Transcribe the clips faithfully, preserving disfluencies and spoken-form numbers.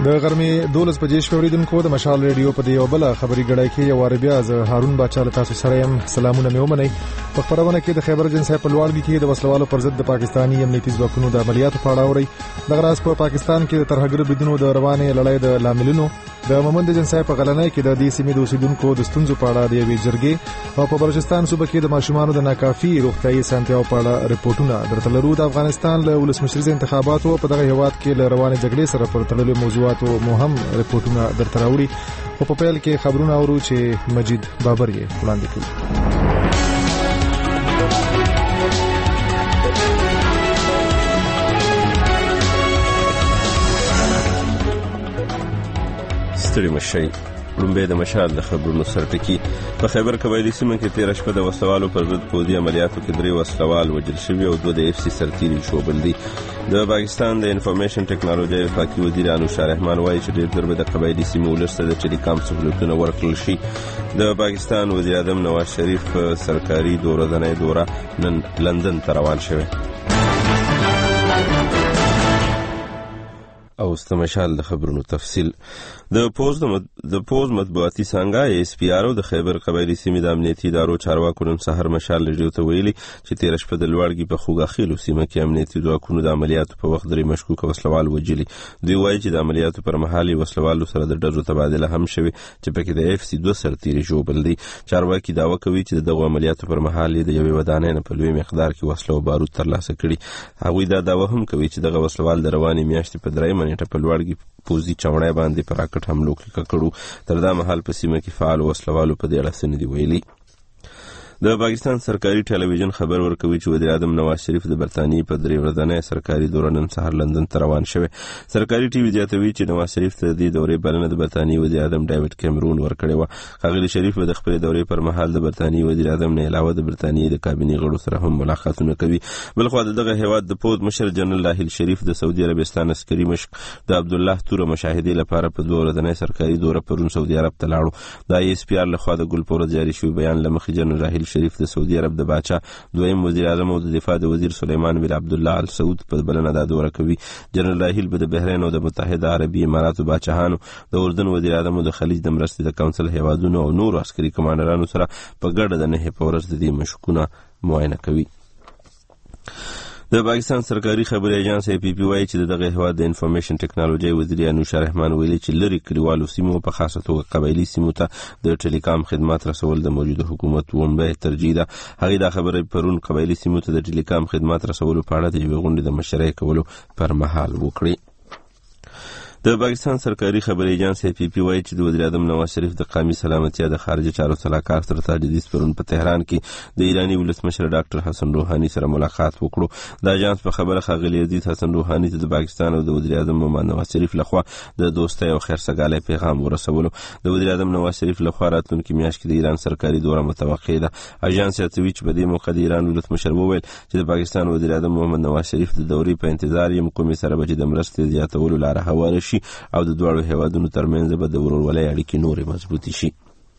د غرمې دولس بجې شپې اوریدونکو د مشال ریډیو په دې یو بل خبري غړای کې یو وار بیا ز هارون باچا له تاسو سره يم. سلامونه مې ومنئ. په خبرونه کې د خیبر جنسای په لوړګي کې د وسلوالو پر ضد د پاکستاني امنیتي ځواکونو د عملیاتو په اړه اوري. د غراس په پاکستان کې د ترهګر بدونو د روانې لړۍ د لاملونو د مومند جنسای په غلنۍ کې د دې سیمې د اوسیدونکو د ستونزو په اړه د یوې جرګې او په بلوچستان صوبه کې د ماشومانو د ناکافي روغتیايي سنتیاو په اړه رپورټونه درته لرو. د افغانستان له ولسمشریز انتخاباتو په دغه هیواد کې له روانې جګړې سره پر تړلو موضوعاتو مهم رپورټونه درته راوړي. خو په پیل کې خبرونه اورو چې مجید بابر یې وړاندې کړي. ستړي مشي لومبه د مشال د خبرونو سرټکی. په خیبر قبایلی سیمه کې تیر شپه د وسلوالو پر ضد پودي عملیاتو کې درې وسلوال وژل شوي او دوه د اف سی سرتیري شوبل دي. د پاکستان د انفارمیشن ټیکنالوژي وفاقي وزیر انوشار رحمان وایي چې ډېر ضربه د قبایلی سیمو ولرسته د ټیلیکام سہولتونه ورکړل شي. د پاکستان وزیر اعظم نواز شریف سرکاري دوره دنه دوره نن لندن ته روان شوی او استمشال د خبرونو تفصیل. د پوز د پوز مطبوعاتي څنګه اس پی آر او د خیبر قبایلی سیمې د امنیتي ادارو چارواکو نن سحر مشال ریډیو ته ویلي چې تیر شپه د لوړګي په خوګاخیلو سیمه کې امنیتي ځواکونو د عملیاتو په وخت درې مشکوک وسلوال وژلي. دوی وایي چې د عملیاتو پر مهال وسلوالو سره د ډزو تبادله هم شوي چې پکې د اف سی دوه سرتیري ژوبل دي. چارواکي دعوه کوي چې دغه عملیاتو پر مهال د یوې ودانۍ نه په لوی مقدار کې وسلو او بارود ترلاسه کړي. هغوی دا دعوه هم کوي چې دغه وسلوال د روانې میاشتې په درې منټه په لوړګي پوزي چوڼای باندې پر راکټ حملو کې کړو. تر دا مهال په سیمه کې فعال وسلوالو په دې اړه څه نه دي ویلي. د پاکستان سرکاري ټلویزیون خبر ورکوي چې وزیر اعظم نواز شریف د برتانیې په درې ورځنۍ سرکاري دوره نن سهار لندن ته روان شوی. سرکاري ټي وي زیاتوي چې نواز شریف ته د دورې بلنه د برتانیې وزیر اعظم ډیوډ کیمرون ورکړې وه. ښاغلي شریف د خپل دورې پر مهال د برتانیې وزیر اعظم نه علاوه د برتانیې د کابینې غړو سره هم ملاقاتونه کوي. بلخو دغه هیواد د پوز مشر جنرال راحیل شریف د سعودي عربستان عسکري مشق د عبدالله توره مشاهدې لپاره په دوه ورځنۍ سرکاري دوره پرون سعودي عرب ته لاړو. د اس پی آر لخوا د ګلپوره جاري شوی بیان لمخې جنرال راحیل شریف د سعودي د باچا دویم وزیر اعظم او د دفاع د وزیر سلیمان بن عبد الله ال سعود په بلنه دا دوره کوي. جنرال راحیل به د بحرین او د متحده عربي اماراتو باچاهانو د اردن وزیر اعظم او د خلیج د مرستې د کونسل هیوادونو او نور عسکري کمانډرانو سره په ګډه د نه په ورځ د دې مشکونه معاینه کوي. د پاکستان سرکاري خبري ایجنس ای پی پی وايي چې دغه هیواد د انفارمیشن ټیکنالوژي وزیر انوشار رحمان ویلي چې لری کلیوالو سیمو په خاصه توګه قبایلی سیمو ته د ټیلیکام خدمات رسول د موجوده حکومت ومبه ترجیح ده. هغه د خبرې پرون قبایلی سیمو ته د ټیلیکام خدمات رسول په اړه د یوې غونډې د مشرۍ کولو پر مهال وکړي. د پاکستان سرکاري خبري ایجنس ای پی پی وايي چې د وزیر اعظم نواز شریف د قومي سلامتیا د خارجه چارو سلاکار سره تاجدیس پرون په تهران کې د ایرانی ولسمشر ډاکټر حسن روحاني سره ملاقات وکړو. د اژانس په خبره ښاغلي عزیز حسن روحاني ته د پاکستان او د وزیر اعظم محمد نواز شریف لخوا د دوستۍ او خیر سګالۍ پیغام ورسولو. د وزیر اعظم نواز شریف لخوا راتلونکي میاشت کې د ایران سرکاري دوره متوقع ده. اژانس یادوي چې په دې موقع د ایران ولسمشر وویل چې د پاکستان وزیر اعظم محمد نواز شریف د دورې په انتظار یم کومې سره به د مرستې زیاتولو لاره هواره شي او د دواړو هیوادونو ترمنځ به د ورورولۍ اړیکې نورې مضبوطې شي.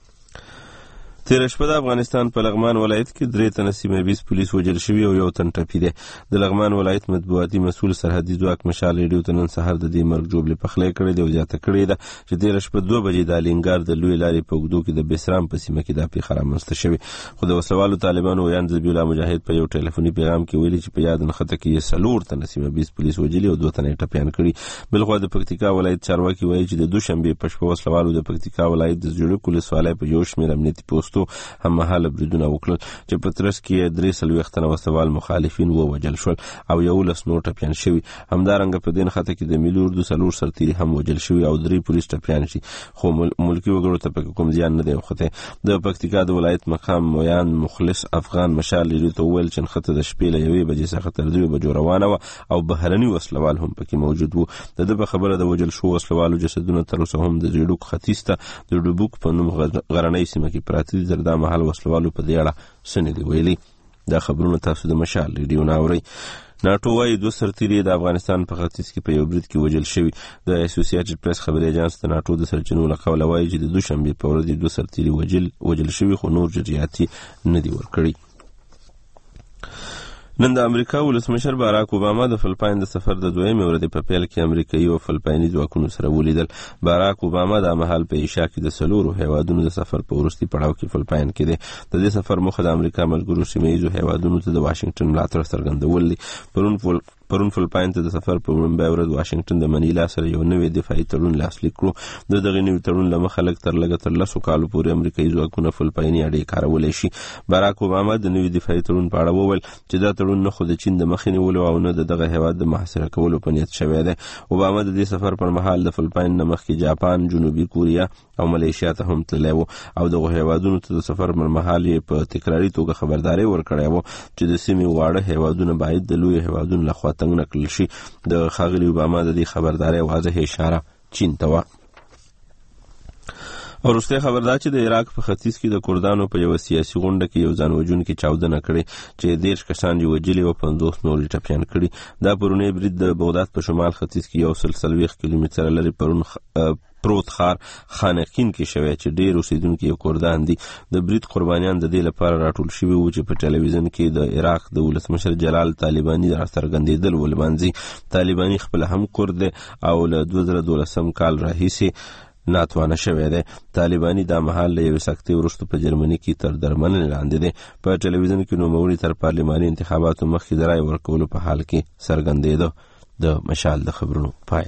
تیر شپه د افغانستان په لغمان ولایت کې درې تنه سیمه بیس پولیس وژل شوي او یو تن ټپي دی. د لغمان ولایت مطبوعاتي مسؤل سرحدي ځواک مشال ریډیو ته نن سهار د دې مرګ جوړې پخلی کړې دی او زیاته کړې ده چې تیر شپه دوه بجې د الینګار د لوی لارې په اوږدو کې د بسرام په سیمه کې دا پیښه رامنځته شوې. خو د وسلوالو طالبانو ویان ذبیح الله مجاهد په یو ټلیفوني پیغام کې ویلي چې په یاد نښته کې یې څلور تنه سیمه بیس پولیس وژلي او دوه تنه یې ټپیان کړي. بلخوا د پکتیکا ولایت چارواکي وایي چې د دوشنبې په شپه وسلوالو د پکتیکا ولایت د زیړک ولسوالۍ په یو شمېر امنیتي پوستو هم مهال بریدونه وکړل چې په ترڅ کې درې څلوېښت تنه وسلوال مخالفین ووژل شول او یولس نور ټپیان شوي. همدارنګه په دې نښته کې د ملي اردو څلور سرتیري هم وژل شوي او درې پولیس ټپیان شي خو ملکي وګړو ته پکې کوم زیان نه دی وختی. د پکتیکا د ولایت مقام مویان مخلص افغان مشال ریډیو ته وویل چې نښته د شپې له یوې بجې څخه تر دوه بجو روانه وه او بهرني وسلوال هم پکې موجود وو. د ده په خبره د وژل شوو وسلوالو جسدونه تر اوسه هم د زیړوک ختیځ ته د ډوبوک په نوم غرنۍ سیمه کې پراته دي. تر دا مهال وسلوالو په دې اړه څه نه دي ویلي. دا خبرونه تاسو د مشال ریډیو نه اورئ. ناټو وايي دوه سرتیري د افغانستان په ختیځ کې په یو برید کې وژل شوي. د اسوسییټډ پریس خبري ایجنس د ناټو د سرچینو له قوله وايي چې د دوشنبې په ورځ دوه سرتیري وژل وژل شوي خو نور جزئیات نه دي ورکړي. نن د امریکا ولسمشر باراک اوباما د فلپاین د سفر د دویمې ورځې په پیل کې امریکایي او فلپایني ځواکونو سره ولیدل. باراک اوباما د مهال په ایشیا کې د څلورو هیوادونو د سفر په وروستي پړاو کې فلپاین کې دی. د دې سفر موخه د امریکا ملګرو سیمه ییزو هیوادونو ته د واشنگټن ملاتړ څرګندول دي. پرون فل پرون فلپاین ته د سفر په لومړۍ ورځ واشنگټن د منیلا سره یو نوی دفاعي تړون لاسلیک کړو. د دغه نوي تړون له مخه لږ تر لږه تر لسو کالو پورې امریکایي ځواکونه فلپایني اډې کارولی شي. باراک اوباما د نوي دفاعي تړون په اړه وویل چې دا تړون نه خو د چین د مخې نیولو او نه د دغه هیواد د محاصره کولو په نیت شوی دی. اوباما د دې سفر پر مهال د فلپاین نه مخکې جاپان، جنوبي کوریا او ملیشیا ته هم تللی و او دغه هیوادونو ته د سفر پر مهال یې په تکراري توګه خبرداری ورکړی و چې د سیمې واړه هیوادونه باید د لوی هیوادونو لخوا تنګ نه کړل شي. د ښاغلي اوباما د دې خبرداری واضح اشاره چین ته وه. او وروستی خبر دا چې د عراق په ختیځ کې د کردانو په یوه سیاسي غونډه کې یو ځان وژونکي چاودنه کړې چې دېرش کسان یې وژلي او پنځوس نور یې ټپیان کړي. دا پرونی برید د بغداد په شمال ختیځ کې یو سل څلوېښت کیلومتره لرې پرون پروت ښار خانقین کې شوی چې ډېر اوسیدونکي یې کردان دي. د برید قربانیان د دې لپاره راټول شوي وو چې په ټلویزیون کې د عراق د ولسمشر جلال طالباني راڅرګندېدل ولمانځي. طالباني خپله هم کرد دی او له دوه زره دولسم کال راهیسې ناتوانه شوی دی. طالباني دا مهال له یوې سختۍ وروسته په جرمني کې تر درملنې لاندې دی. په ټلویزیون کې نوموړي تر پارلماني انتخاباتو مخکې د رایې ورکولو په حال کې څرګندېده. د مشال د خبرونو پای.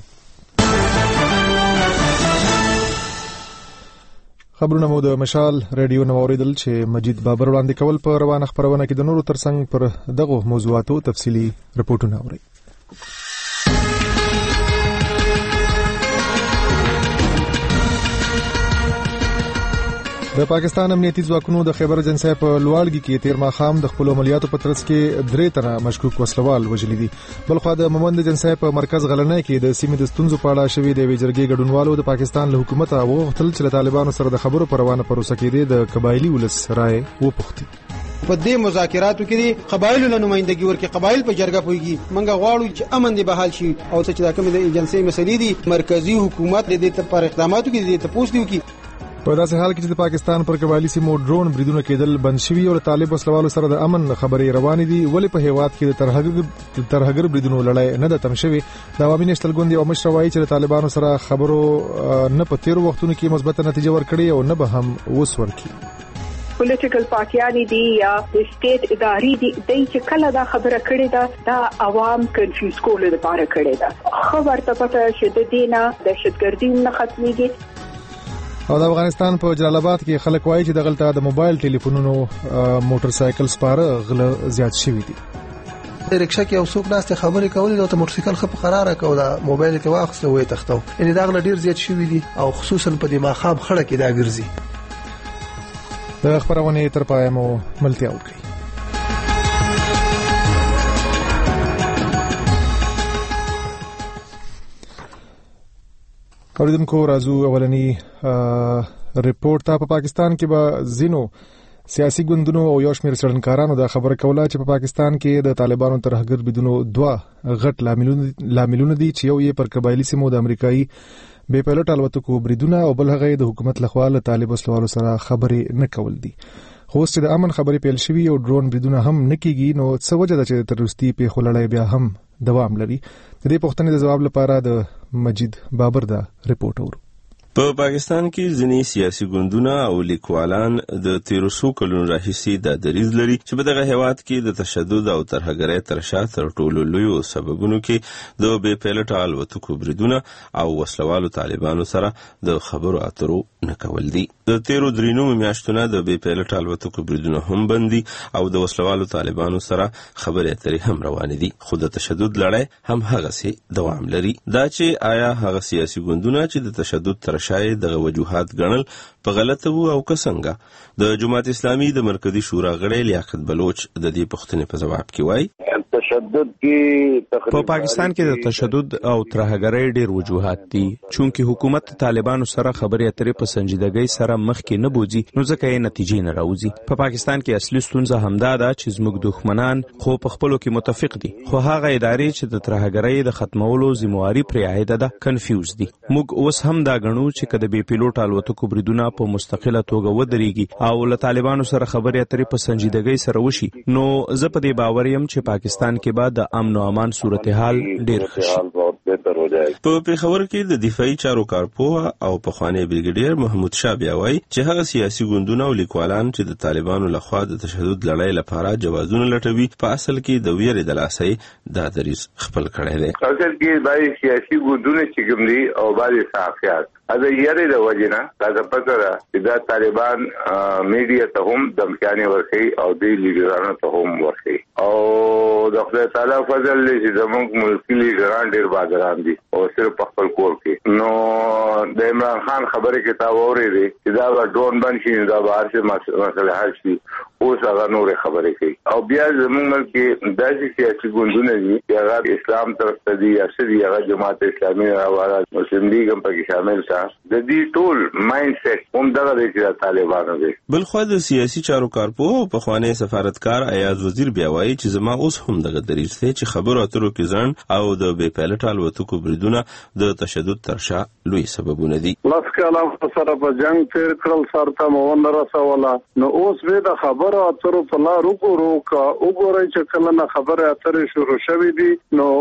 خبرونه مو د مشال رادیو نو اوریدل چې مجید بابر وړاندې کول. په روانه خبرونه کې د نورو ترڅنګ پر دغه موضوعاتو تفصیلی رپورټونه اورئ. د پاکستان امنیتي ځواکونو د خیبر اجنسی په لوړګي کې تیر ماښام د خپل عملیاتو په ترڅ کې درې تنه مشکوک وسلوال وژلي دي. بلخوا د مومند اجنسی په مرکز غلنۍ کې د سیمې د ستونزو په اړه شوې د یوې جرګې ګډونوالو د پاکستان له حکومت وغوښتل چې له طالبانو سره د خبرو په روانه پروسه کې د قبایلي ولس رائے وپوښتي. په دې مذاکراتو کې قبایلو له نمائندګي ورکې قبایل په جرګه پويږي. منګه غواړو چې امن دی بحال شي او چې دا کوم د ایجنسی مسلې دي مرکزی حکومت د دې پر اقداماتو کې د تپوس دیو کې. په داسې حال کې چې د پاکستان پر قبایلی سیمو ډرون بریدونه کېدل بند شوي او طالب وسلوالو سره د امن خبرې روانې دي، ولې په هیواد کې د ترهګر ترهګر بریدونو لړۍ نه ده تم شوې. د عوامي نشتل ګوند او مشر وایي چې د طالبانو سره خبرو نه په تیر وختونو کې مثبت نتیجه ورکړي او نه به هم اوس ورکړي. پولیټیکل پارټیانی دي یا د سټیټ ادارې دي چې کله دا خبره کړې ده دا عوام کنفیوز کولو لپاره کړې ده. خبر ته پته چې د دینه دهشتګردي نه ختميږي. او د افغانستان په جلال آباد کې خلک وایي چې دغلته د موبایل ټلیفونونو موټر سایکل سپاره غله زیات شوي دي. رکشا کې اوسوک ناست خبرې کولې او موټر سایکل خپ قراره کو دا موبایل ته واخصه وې تختو یعنی دا غله ډیر زیات شوي دي او خصوصا په دې ماخام خړه کې دا ګرځي. د خبرونه تر پای مو ملتیا وکړي. اوریدونکو راځو اولنی ریپورت ته. په پاکستان کې به زینو سیاسي ګوندونو او یو شمېر څېړنکارانو دا خبره کوله چې په پاکستان کې د طالبانو ترهګر بریدونو دوه غټ لاملونه دي چې یو یې پر قبایلي سیمو د امریکایي بې پیلوټ الوتکو بریدونه او بل هغه د حکومت لخوا له طالب وسلوالو سره خبرې نه کول دي. خو چې د امن خبرې پیل شوي او ډرون بریدونه هم نه کیږي نو څه وجه ده چې تروریستي پیښو لړۍ بیا هم دوام لري؟ د دې پوښتنې د جواب لپاره د مجید بابر دا ریپورت اورو. په پاکستان کې ځینې سیاسي ګوندونه او لیکوالان د تیرو څو کلونو راهیسې دا دریځ لري چې په دغه هیواد کې د تشدد او ترهګرۍ تر شا تر ټولو لویو سببونو کې د بې پیلوټه الوتکو بریدونه او وسلوالو طالبانو سره د خبرو اترو نه کول دي. د تیرو درې نیمو میاشتو نه د بې پیلوټه الوتکو بریدونه هم بند دي او د وسلوالو طالبانو سره خبرې اترې هم روانې دي. خو د تشدد لړۍ هم هغسې دوام لري. دا چې آیا هغه سیاسي ګوندونه چې د تشدد تر شاید دغه وجوهات ګڼل په غلطه وو او که څنګه؟ د جماعت اسلامي د مرکزی شورا غړی لیاقت بلوچ د دې پوښتنې په ځواب کې وایي تشدد کې په پاکستان کې د تشدد او ترهګرۍ ډېر وجوهات دي. چونکې حکومت طالبانو سره خبرې اترې په سنجیدګۍ سره مخکې نه بوځي، نو ځکه یې نتیجې نه راوځي. په پاکستان کې اصلي ستونزه همدا ده چې زموږ دښمنان خو په خپلو کې متفق دي، خو هغه ادارې چې د ترهګرۍ د ختمولو ذمہواري پرې عایده ده کنفیوز دي. موږ اوس هم دا غنو چې کله بي پیلوټ الوتکو بریدونه په مستقله توګه ودرېږي او له طالبانو سره خبرې اترې په سنجیدګۍ سره وشي، نو زه په دې باور یم چې پاکستان کې به د امن او امان صورتحال ډېر ښه شي. په پیښور کې د دفاعي چارو کارپوه او پخوانی بریګیډیر محمود شاه بیا وایي چې هغه سیاسي ګوندونه او لیکوالان چې د طالبانو لخوا د تشدد لړۍ لپاره جوازونه لټوي په اصل کې د ویرې د لاسۍ دا دریځ خپل کړی دی. اصل کې باید سیاسي ګوندونه چې کوم دي او باید صحافیات دا یې د وجنه دا پته ده چې دا طالبان میډیا ته هم دمکانې ورکوي او د لیډرانو ته هم ورکوي او د خدای تعالی فضل دی چې زموږ ملکي لیډران ډېر بادران دي او صرف په خپل کور کې. نو د عمران خان خبرې کې تا واورېدې چې دا به ډرون بند شي، دا به هر څه مسله حل شي، اوس هغه نورې خبرې کوي. او بیا زموږ ملک کې داسې سیاسي ګوندونه دي چې هغه اسلام طرف ته دي یا څه دي، هغه جماعت اسلامي راوړه، مسلم لیګ هم پکې شامل شه. د دې ټول مایند سیټ هم دغه دی چې طالبانو دی. بلخوا د سیاسي چارو کارپوه او پخوانی سفارتکار ایاز وزیر بیا وایي چې زما اوس هم دغه دریځ دی چې خبرو اترو کې ځنډ او د بې پیلوټ الوتکو بریدونه د تشدد تر شا لوی سببونه دي. لس کاله سره په جنگ تیر کړل، سرته مو نه رسوله، نو اوس به د خبرو اترو په لار وګورو کا وګورئ چې کله نه خبره اترې شروع شوې دي نو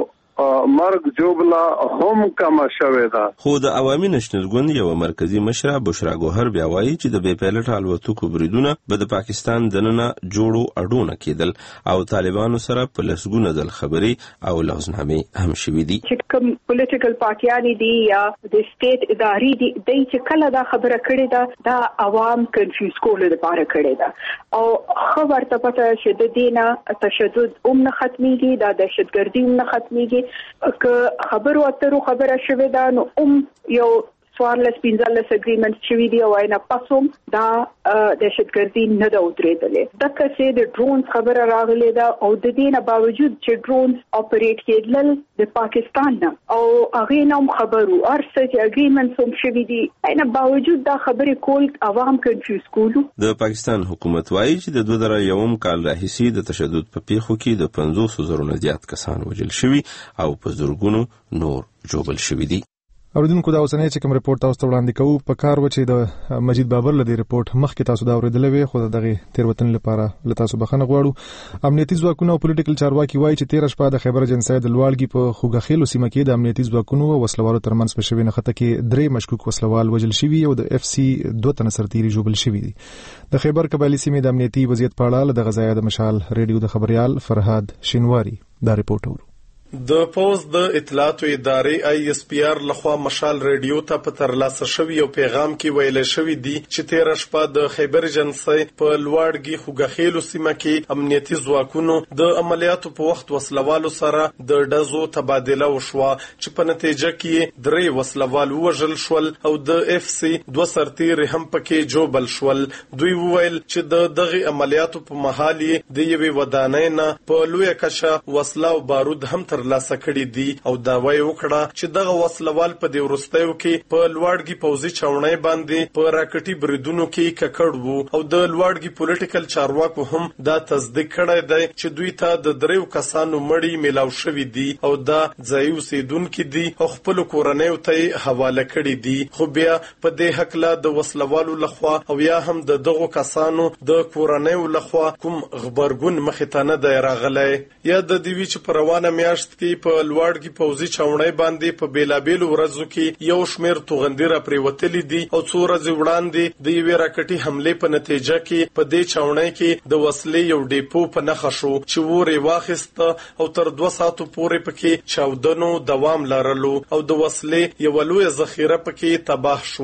مرګ جوبلا هم کما شوې ده. خو د عوامي نشنل ګوند یو مرکزی مشره بشرا ګوهر بیا وایي چې د بې پیلوټ الوتکو بریدونه به د پاکستان دننه جوړو اډونه کېدل او طالبانو سره په لسګونه ځل خبرې او لغزنامې هم شوې دي. چې کوم پولیټیکل پارټیان دي یا د سټیټ ادارې دي د چې کله دا خبره کړې ده دا عوام کنفیوز کولو لپاره کړې ده او خبر ته پته چې د دینه تشدد هم نه ختميږي، دا دهشتګردي هم نه ختميږي. که خبرو اترو خبره شوه دا نو ام یو څوارلس پنځلس اګریمنټ شوي دي او اینه پاسوم دا دهشتګردي نه ده ودرېدلې. دغه چې د ډرونز خبره راغلې ده او د دې نه باوجود چې ډرونز اپریټ کېدل د پاکستان نه او هغه نوم خبرو ارسه چې اګریمنټ هم شوي دي، اینه باوجود دا خبرې کول عوام کنفیوز کولو. د پاکستان حکومت وایي چې د دوه زره یوم کال راهیسې د تشدد په پیښو کې د پنځوس زرو نه زیات کسان وژل شوي او په زرګونو نور جوبل شوي دي. اوریدونکو دا اوسنۍ چې کوم ریپورت تاسو ته وړاندې کوو په کار و چې د مجید بابر له دې ریپورت مخکې تاسو دا اوریدلې وي، خو دغه تیروتنې لپاره له تاسو بخښنه غواړو. امنیتي ځواکونو او پولیټیکل چارواکي وایي چې تیر شپه د خیبر جنسای د لوړګي په خوګخیلو سیمه کې د امنیتي ځواکونو او وسلوالو ترمنځ په شوې نښته کې درې مشکوک وسلوال وژل شوي او د اف سي دوه تنه سرتیري جوړل شوي دي. د خیبر قبایلی سیمې د امنیتي وضعیت په اړه د غزا د مشال ریډیو د خبريال فرهاد شینواری دا ریپورت اورو. د پوز د اطلاعاتو ادارې آی اس پی آر لخوا مشال ریډیو ته په ترلاسه شوی او پیغام کې ویل شوی دی چې تیر شپه د خیبر جنسای په لوړګي خوګخیلو سیمه کې امنیتي ځواکونو د عملیاتو په وخت وسلوالو سره د ډزو تبادله وشوه چې په نتیجه کې درې وسلوال وژل شول او د اف سی دوه سرتیري هم پکې جوبل شول. دوی وویل چې د دغه عملیاتو په محل د یوې ودانۍ نه په لوی کچه وسله او بارود هم ترلاسه کړي دي او دا وایي وکړه چې دغه وسلوال په دې وروستیو کې په لوړګي پوځي چاونۍ باندې په راکټي بریدونو کې ککړ وو او د لوړګي پولیټیکل چارواکو هم دا تصدیق کړی دی چې دوی ته د دریو کسانو مړی میلاو شوی دي او دا ځای اوسیدونکو دي او خپل کورنۍ ته حواله کړي دي. خو بیا په دې حق لا د وسلوالو لخوا او یا هم د دغو کسانو د کورنۍ لخوا کوم خبرګون مخې ته نه دی راغلی. یا د دیوی چې په روانه میاشت کې په لوړګي پوځي چاونۍ باندې په بیلابیلو ورځو کې یو شمیر توغندي را پریوتلي دي او څو ورځې وړاندې د یوې راکټي حمله په نتیجه کې په دې چاونۍ کې د وسلې یو ډیپو په نښه شو چې ور واخیست او تر دوه ساعتو پورې پکې چاودنو دوام لرلو او د وسلې یو لوی ذخیره پکې تباه شو.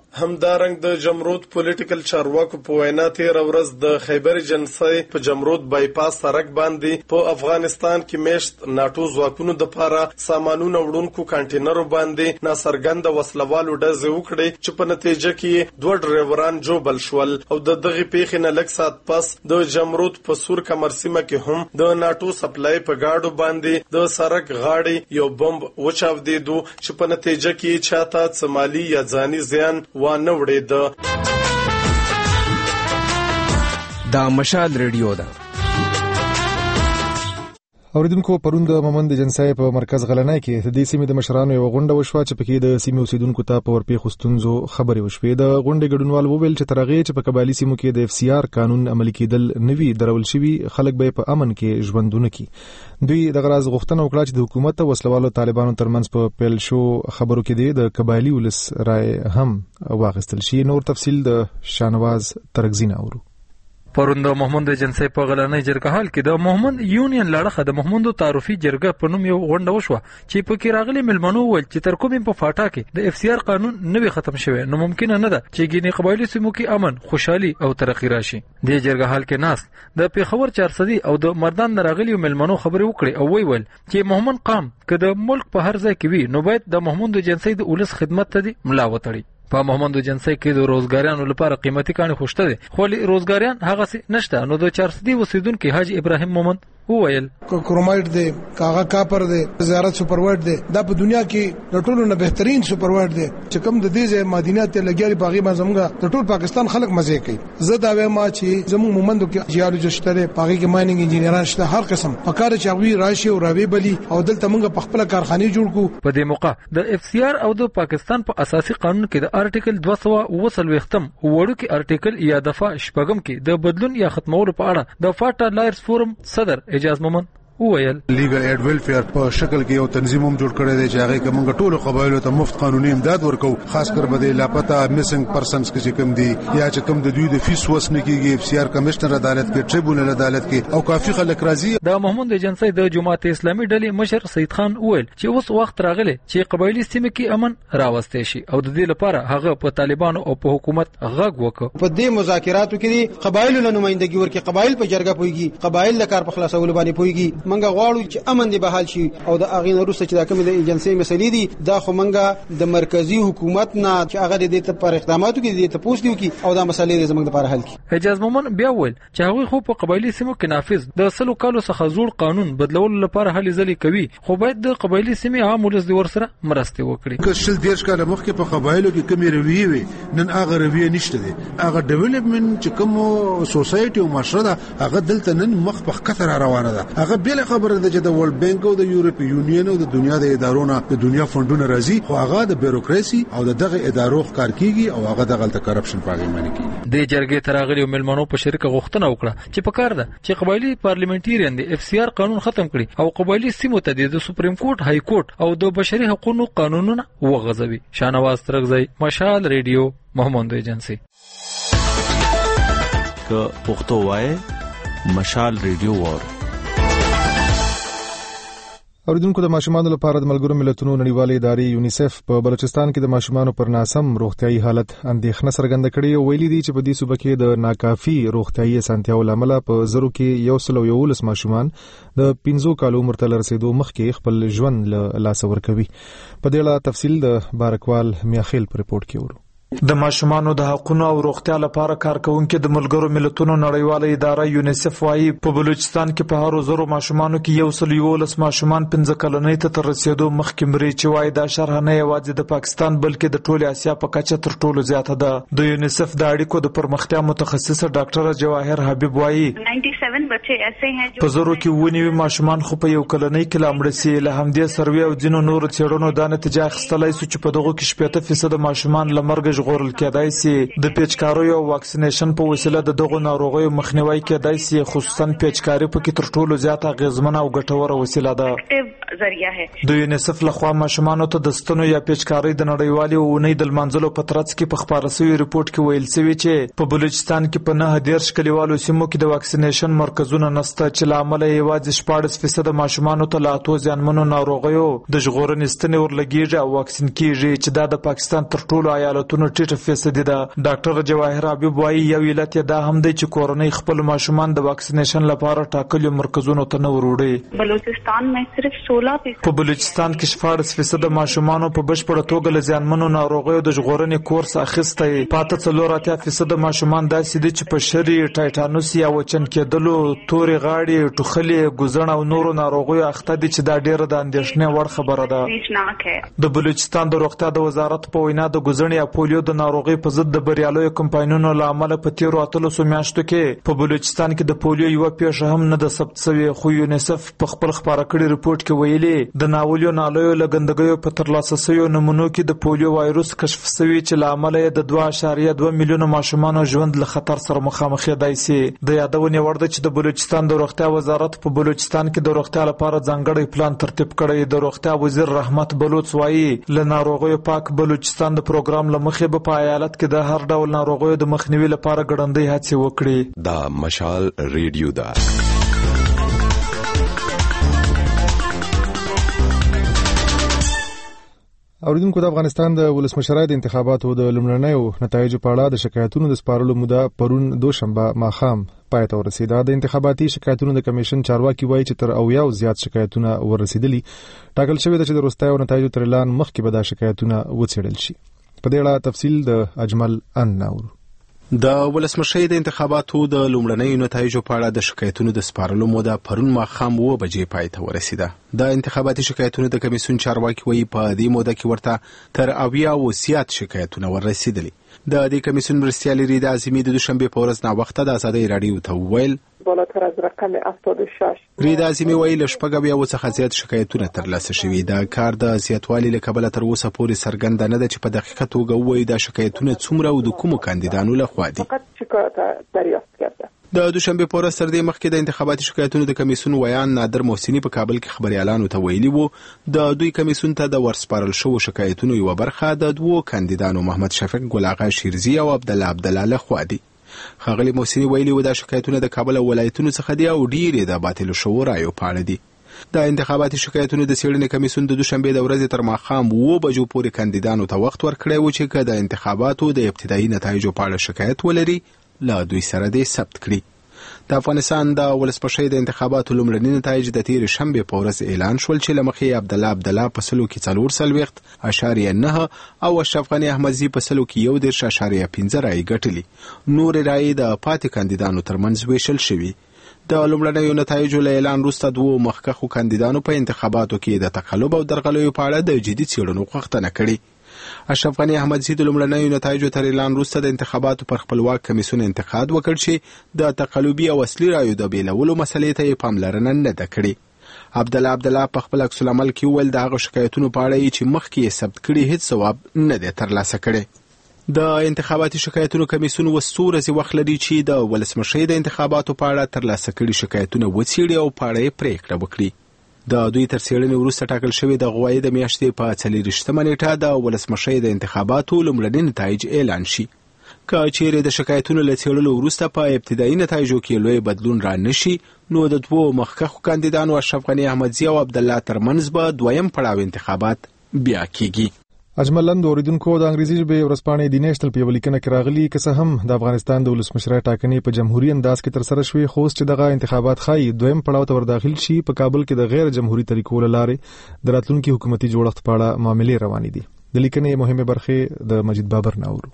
همدارنګ د جمرود پولیټیکل چارواکو په وینا تیر ورځ د خیبر جنسي په جمرود بایپاس سړک باندې په افغانستان کې میشت ناتو ځواکونو د لپاره سامانونو وړونکو کانټینرو باندې ناڅرګند وسلوالو ډزې وکړې چې په نتیجه کې دوه ډرایوران جوبل شول او د دغه پیښې نه لږ ساعت پس د جمرود په سور کمر سیمه کې هم د ناتو سپلای په گاډو باندې د سړک غاړې یو بمب وچاودېدو چې په نتیجه کې چاته سمالي یا ځاني زیان وانه وړید. دا مشال ریډیو ده. اوریدونکو پروند مومند جنسای په مرکز غلنای کې د دې سیمې د مشرانو یو غونډه وشوه چې پکې د سیمې اوسیدونکو ته په ورپی خستونزو خبرې وشوې. د غونډې ګډونوال وویل چې ترغه چې په قبایلی سیمو کې د اف سی آر قانون عملي کېدل نوي درول شوی خلک به په امن کې ژوندونه کی. دوی د غراز غوښتنه وکړه چې د حکومت او وسلوالو طالبانو ترمنځ په پیل شو خبرو کې د قبایلی ولس رائے هم واغستل شي. نور تفصیل د شانواز ترغزین اورو. پروند محمد جنسي په غلنۍ جرګه حال کې د محمد یونین لړخه د محمد تعارفي جرګه په نوم یو غونډه وشوه چې په کې راغلي ملمنو ول چې تر کومې په فاټا کې د اف سی آر قانون نوي ختم شوی نو ممکن نه ده چې ګینی قبایلی سیمو کې امن خوشحالي او ترقی راشي. د جرګه حال کې ناس د پیښور چار صدی او د مردان راغلي ملمنو خبرې وکړي او وی ول چې محمد قام که د ملک په هر ځای کې وي نو باید د محمد جنسي د ولس خدمت ته دی ملا وتړي. په محمد جنسي کې د روزګاریانو لپاره قیمتي کاني خوشته دي خو روزګاریان هغه څه نشته. نو د چار صدی وسیدونکو حاجی ابراهیم مومن وویل کرومایټ دی کاغه کاپر دی زیارت سپروایډ دی دا په دنیا کې د ټولو نه بهترین سپروایډ دی چې کوم د دې ځای مدینات ته لګیاري باغی ما زموږه د ټول پاکستان خلک مزه کوي. زه دا وایم چې زموږ مومندو کې جیولوجیسټ لري باغی کې مایننګ انجینران شته هر قسم پکاره چاوي راشي او راوي بلی او دلته موږ په خپل کارخانه جوړ کو. په دې موقع د اف سی آر او د پاکستان په اساسي قانون کې د آرټیکل دوه سوه اووه څلوېښتم وړو کې آرټیکل یا دفعه شپږم کې د بدلون یا ختمولو په اړه د فاټا لایرز فورم صدر اجاز مومن وویل لیګل ایډ ویلفیر په شکل کې یو تنظیم هم جوړ کړی دی چې هغه کومه ټولو قبایلو ته مفت قانوني امداد ورکو خاص کر بده لاپتا میسنګ پرسنز کې کوم دي یا چې کوم د دوی د فیس وسنه کېږي اف سی آر کمشنر عدالت کې ټریبونل عدالت کې او کافي خلک راضي. د محمد جنسي د جماعت اسلامي ډلې مشر سید خان وویل چې اوس وخت راغلی چې قبایلی سیمه کې امن راوستي شي او د دې لپاره هغه په طالبانو او په حکومت غږ وکړ. په دې مذاکراتو کې قبایلو له نمائندګي ورکې قبایل په جرګه پويږي قبایل د کار په خلاصولو باندې پويږي. منګه غواړو چې امن دی بحال شي او د اغین روسه چې د کوم د ایجنسی مسلې دي دا خو منګه د مرکزی حکومت نه چې هغه د دې پر اقداماتو کې د تپوس دیو کی او دا مسلې زموږ لپاره حل کی. اجاز مومن بیا ویل چې هغه خو په قبایلی سیمو کې نافذ د سلو کالو څخه جوړ قانون بدلولو لپاره هلي ځلې کوي خو باید د قبایلی سیمې عام ولس د ورسره مرسته وکړي. که شل دیرش کاله مخکې په قبایلو کې کمی رویه وي نن هغه رویه نشته دي. هغه ډیولپمنٹ چې کوم سوسایټي او معاشره هغه دلته نن مخ په خطر روانه ده. هغه بل خبره ده چې د ورلد بانک او د یورپی یونین او د دنیا د ادارو نه د دنیا فندونه راځي خو هغه د بیروکراسي او دغه ادارو ښکار کیږي او هغه دغه کرپشن پاګی معنی کیږي. د جرګې تراغلی ملمنو په شریکه غوښتنه وکړه چې په کار ده چې قبایلی پارلیمنټریان د اف سی آر قانون ختم کړي او قبایلی سیمو ته د سپریم کورټ های کورټ او د بشري حقوقو قانونونه وغځوي. شانواز ترغزی مشال ریډیو محمد ایجنسی. که پښتو وای مشال ریډیو ور اوریدونکو د ماشومانو لپاره د ملګرو ملتونو نړیوالې ادارې یونیسف په بلوچستان کې د ماشومانو پر ناسم روغتيایي حالت اندېښنه څرګنده کړې او ویلي دي چې په دې صوبه کې د ناکافي روغتيایي اسانتیاو لامل په زرو کې یو سل او یولس ماشومان د پنځو کالو عمر ته رسیدو مخکې خپل ژوند له لاس ورکوي. په دې اړه تفصیل د بارکوال میاخیل په ریپورت کې ورو. د ماشومانو د حقوقو او روغتیا لپاره کارکونکو د ملګرو ملتونو نړیواله اداره یونیسف وايي په بلوچستان کې په هر زرو ماشومانو کې یو سل یولس ماشومان پنځه کلنۍ ته تر رسیدو مخکې مري چې وايي دا شرح نه یوازې د پاکستان بلکې د ټول اسیا په کچه تر ټولو زیاته ده. د یونیسف د اړیکو د پرمختیا متخصصه ډاکټر جواهر حبیب وايي په زرو کې ونیوي ماشومان خو په یو کلنۍ کې لامړ سي. له همدې سروي او ځینو نور څېړنو دا نتیجه اخیستلای سو چې په دغه کې شپږ فیصد ماشومان لمرګ ژغورل کېدای سي. د پیچکاریو او واکسینیشن په وسیله د دغه ناروغیو مخنیوي کېدای سي. خصوصا پیچکاری په کې تر ټولو زیاته غیزمنه او ګټوره وسیله ده. जरिया है। د یونیسف لخوا ماشومان ته د ستنو یا پیچکارۍ د نړیوالې اونۍ د لمانځلو په ترڅ کې په خبره شوی ریپورت کې ویل شوی چې په بلوچستان کې په نه دیرش کلیوالو سیمو کې د واکسینیشن مرکزونه نشته چې لامل یوازې شپاړس فیصد ماشومان ته لا اتو ځانمنو ناروغیو د ژغورنې ستنې ورلګیږي او واکسین کیږي چې دا د پاکستان تر ټولو ایالتونو ټیټه فیصد ده. ډاکټر جواهر حبیب وايي یو علت دا هم دی چې کورنۍ خپل ماشومان د واکسینیشن لپاره ټاکلو مرکزونو ته نه وروړي. بلوچستان میں صرف سولہ فیصد په بلوچستان کې شپاړس فیصد ماشومان په بشپړه توګه له ځانمنو ناروغیو د ژغورنې کورس اخیستی. پاته څلور اتیا فیصد ماشومان داسې دي چې په شری ټایټانوس یا وچن کېدلو، تورې غاړې، ټوخلې، ګوزڼ او نورو ناروغیو اخته دي چې دا ډیره د اندېښنې وړ خبره ده. د بلوچستان د روغتیا د وزارت په وینا د ګوزڼ یا پولیو د ناروغي په ضد د بریالیو کمپاینونو له امله په تیرو اتلسو میاشتو کې په بلوچستان کې د پولیو یوه پیښه هم نه ده ثبت شوې. خو یونیسف په خپل خپاره کړي ریپورت کې ویلي د ناولیو نالیو له ګندګیو په ترلاسه شویو نمونو کې د پولیو وایروس کشف شوی چې له امله یې د دوه اعشاریه دوه میلیونه ماشومانو ژوند له خطر سره مخامخ کېدای شي. د یادونې وړ ده چې د بلوچستان د روغتیا وزارت په بلوچستان کې د روغتیا لپاره ځانګړی پلان ترتیب کړی. د روغتیا وزیر رحمت بلوچ وایي له ناروغیو پاک بلوچستان د پروګرام له مخې به په ایالت کې د هر ډول ناروغیو د مخنیوي لپاره ګړندۍ هڅې وکړي. دا مشال ریډیو ده. اوریدونکو، د افغانستان د ولسمشرۍ د انتخاباتو د لومړنیو نتایجو په اړه د شکایتونو د سپارلو موده پرون دوشنبه ماښام پای ته ورسېده. د انتخاباتي شکایتونو د کمیشن چارواکي وایي چې تر اویاو زیات شکایتونه ورسېدلي. ټاکل شوی ده چې د وروستیو نتایجو تر اعلان مخکې به دا شکایتونه وڅېړل شي. په دې اړه تفصیل د اجمل ان ناور. د ولسمشۍ د انتخاباتو د لومړنیو نتایجو په اړه د شکایتونو د سپارلو موده پرون ماښام اوه بجې پای ته ورسېده. د انتخاباتي شکایتونو د کمیسیون چارواکي وایي په دې موده کې ورته تر اویاو زیات شکایتونه ورسېدلي. د دې کمیسیون مرستیال رید اعظمي د دوشنبې په ورځ ناوخته د ازادۍ راډیو ته وویل بالاتر از رقم هفتاد و شش. رید اعظمي وایي له شپږ اویاو څخه زیات شکایتونه ترلاسه شوي. د کار د زیاتوالي له کبله تر اوسه پورې څرګنده نه ده چې په دقیقه توګه ووایي دا شکایتونه څومره او د کومو کاندیدانو لخوا دي. فقط شکایت دریافت کرده. د دوشنبه په ورځ تر دې مخکې د انتخاباتي شکایتونو د کمیسیون ویان نادر محسنی په کابل کې خبريالانو ته ویلي وو د دوی کمیسیون ته د ورسپارل شو شکایتونو یو برخه د دوو کاندیدانو محمد شفیق ګل آغا شیرزی او عبد الله عبد الله لخوا دي. خغلی محسنی ویلي و دا شکایتونه د کابل ولایتونو څخه دي او ډیره د باطل شو رایو پاړه دي. د انتخاباتي شکایتونو د څېړنې کمیسیون د دوشنبه د ورځې تر ماښام اوه بجو پورې کاندیدانو ته وخت ورکړی و چې د انتخاباتو د ابتدایي نتایجو په اړه شکایت ولري له دوی سره دې ثبت کړي. د افغانستان د ولسمشۍ د انتخاباتو لومړني نتایج د تېرې شنبې په ورځ اعلان شول چې له مخې عبد الله عبد الله په سلو کې څلور څلوېښت اشاریه نه او اشرف غني احمدزي په سلو کې یو دېرش اشاریه پنځه رایې ګټلي. نورې رایې د پاتې کاندیدانو ترمنځ ویشل شوي. د لومړنیو نتایجو له اعلان وروسته دوو مخکښو کاندیدانو په انتخاباتو کې د تقلب او درغلیو په اړه د جدي څېړنو غوښتنه کړې. اشرف غني احمدزي د لومړنیو نتایجو تر اعلان وروسته د انتخاباتو پر خپلواک کمیسیون انتقاد وکړ چې د تقلبي او اصلي رایو د بیلولو مسلې ته یې پاملرنه نه ده کړې. عبد الله عبد الله په خپل عکس العمل کې وویل د هغه شکایتونو په اړه چې مخکې یې ثبت کړي هیڅ ځواب نه دی ترلاسه کړی. د انتخاباتي شکایتونو کمیسیون اوس څو ورځې وخت لري چې د ولسمشۍ د انتخاباتو په اړه ترلاسه کړي شکایتونه وڅېړي او په اړه یې پرېکړه وکړي. د دوی تر څېړنې وروسته ټاکل شوی د غوایي د میاشتې په څلېرویشتمه نیټه د ولسمشۍ د انتخاباتو لومړني نتایج اعلان شي. که چیرې د شکایتونو له څېړلو وروسته په ابتدایي نتایجو کې لوی بدلون را نشي نو د دوو مخکښو کاندیدانو اشرف غني احمدزي او عبد الله ترمنځ به دویم پړاو انتخابات بیا کیږي. اجمل لند اوریدونکو د انګریزي ژبې ورځپاڼې د نېشنل په یوه لیکنه کې راغلي که څه هم د افغانستان د ولسمشرۍ ټاکنې په جمهوریت انداز کې ترسره شوې خو اوس چې دغه انتخابات ښایي دویم پړاو ته ورداخل شي په کابل کې د غیر جمهوري طریقو له لارې د راتلونکي حکومتي جوړښت په اړه معاملې روانې دي. د لیکنې مهمه برخه د مجید بابر ناورو.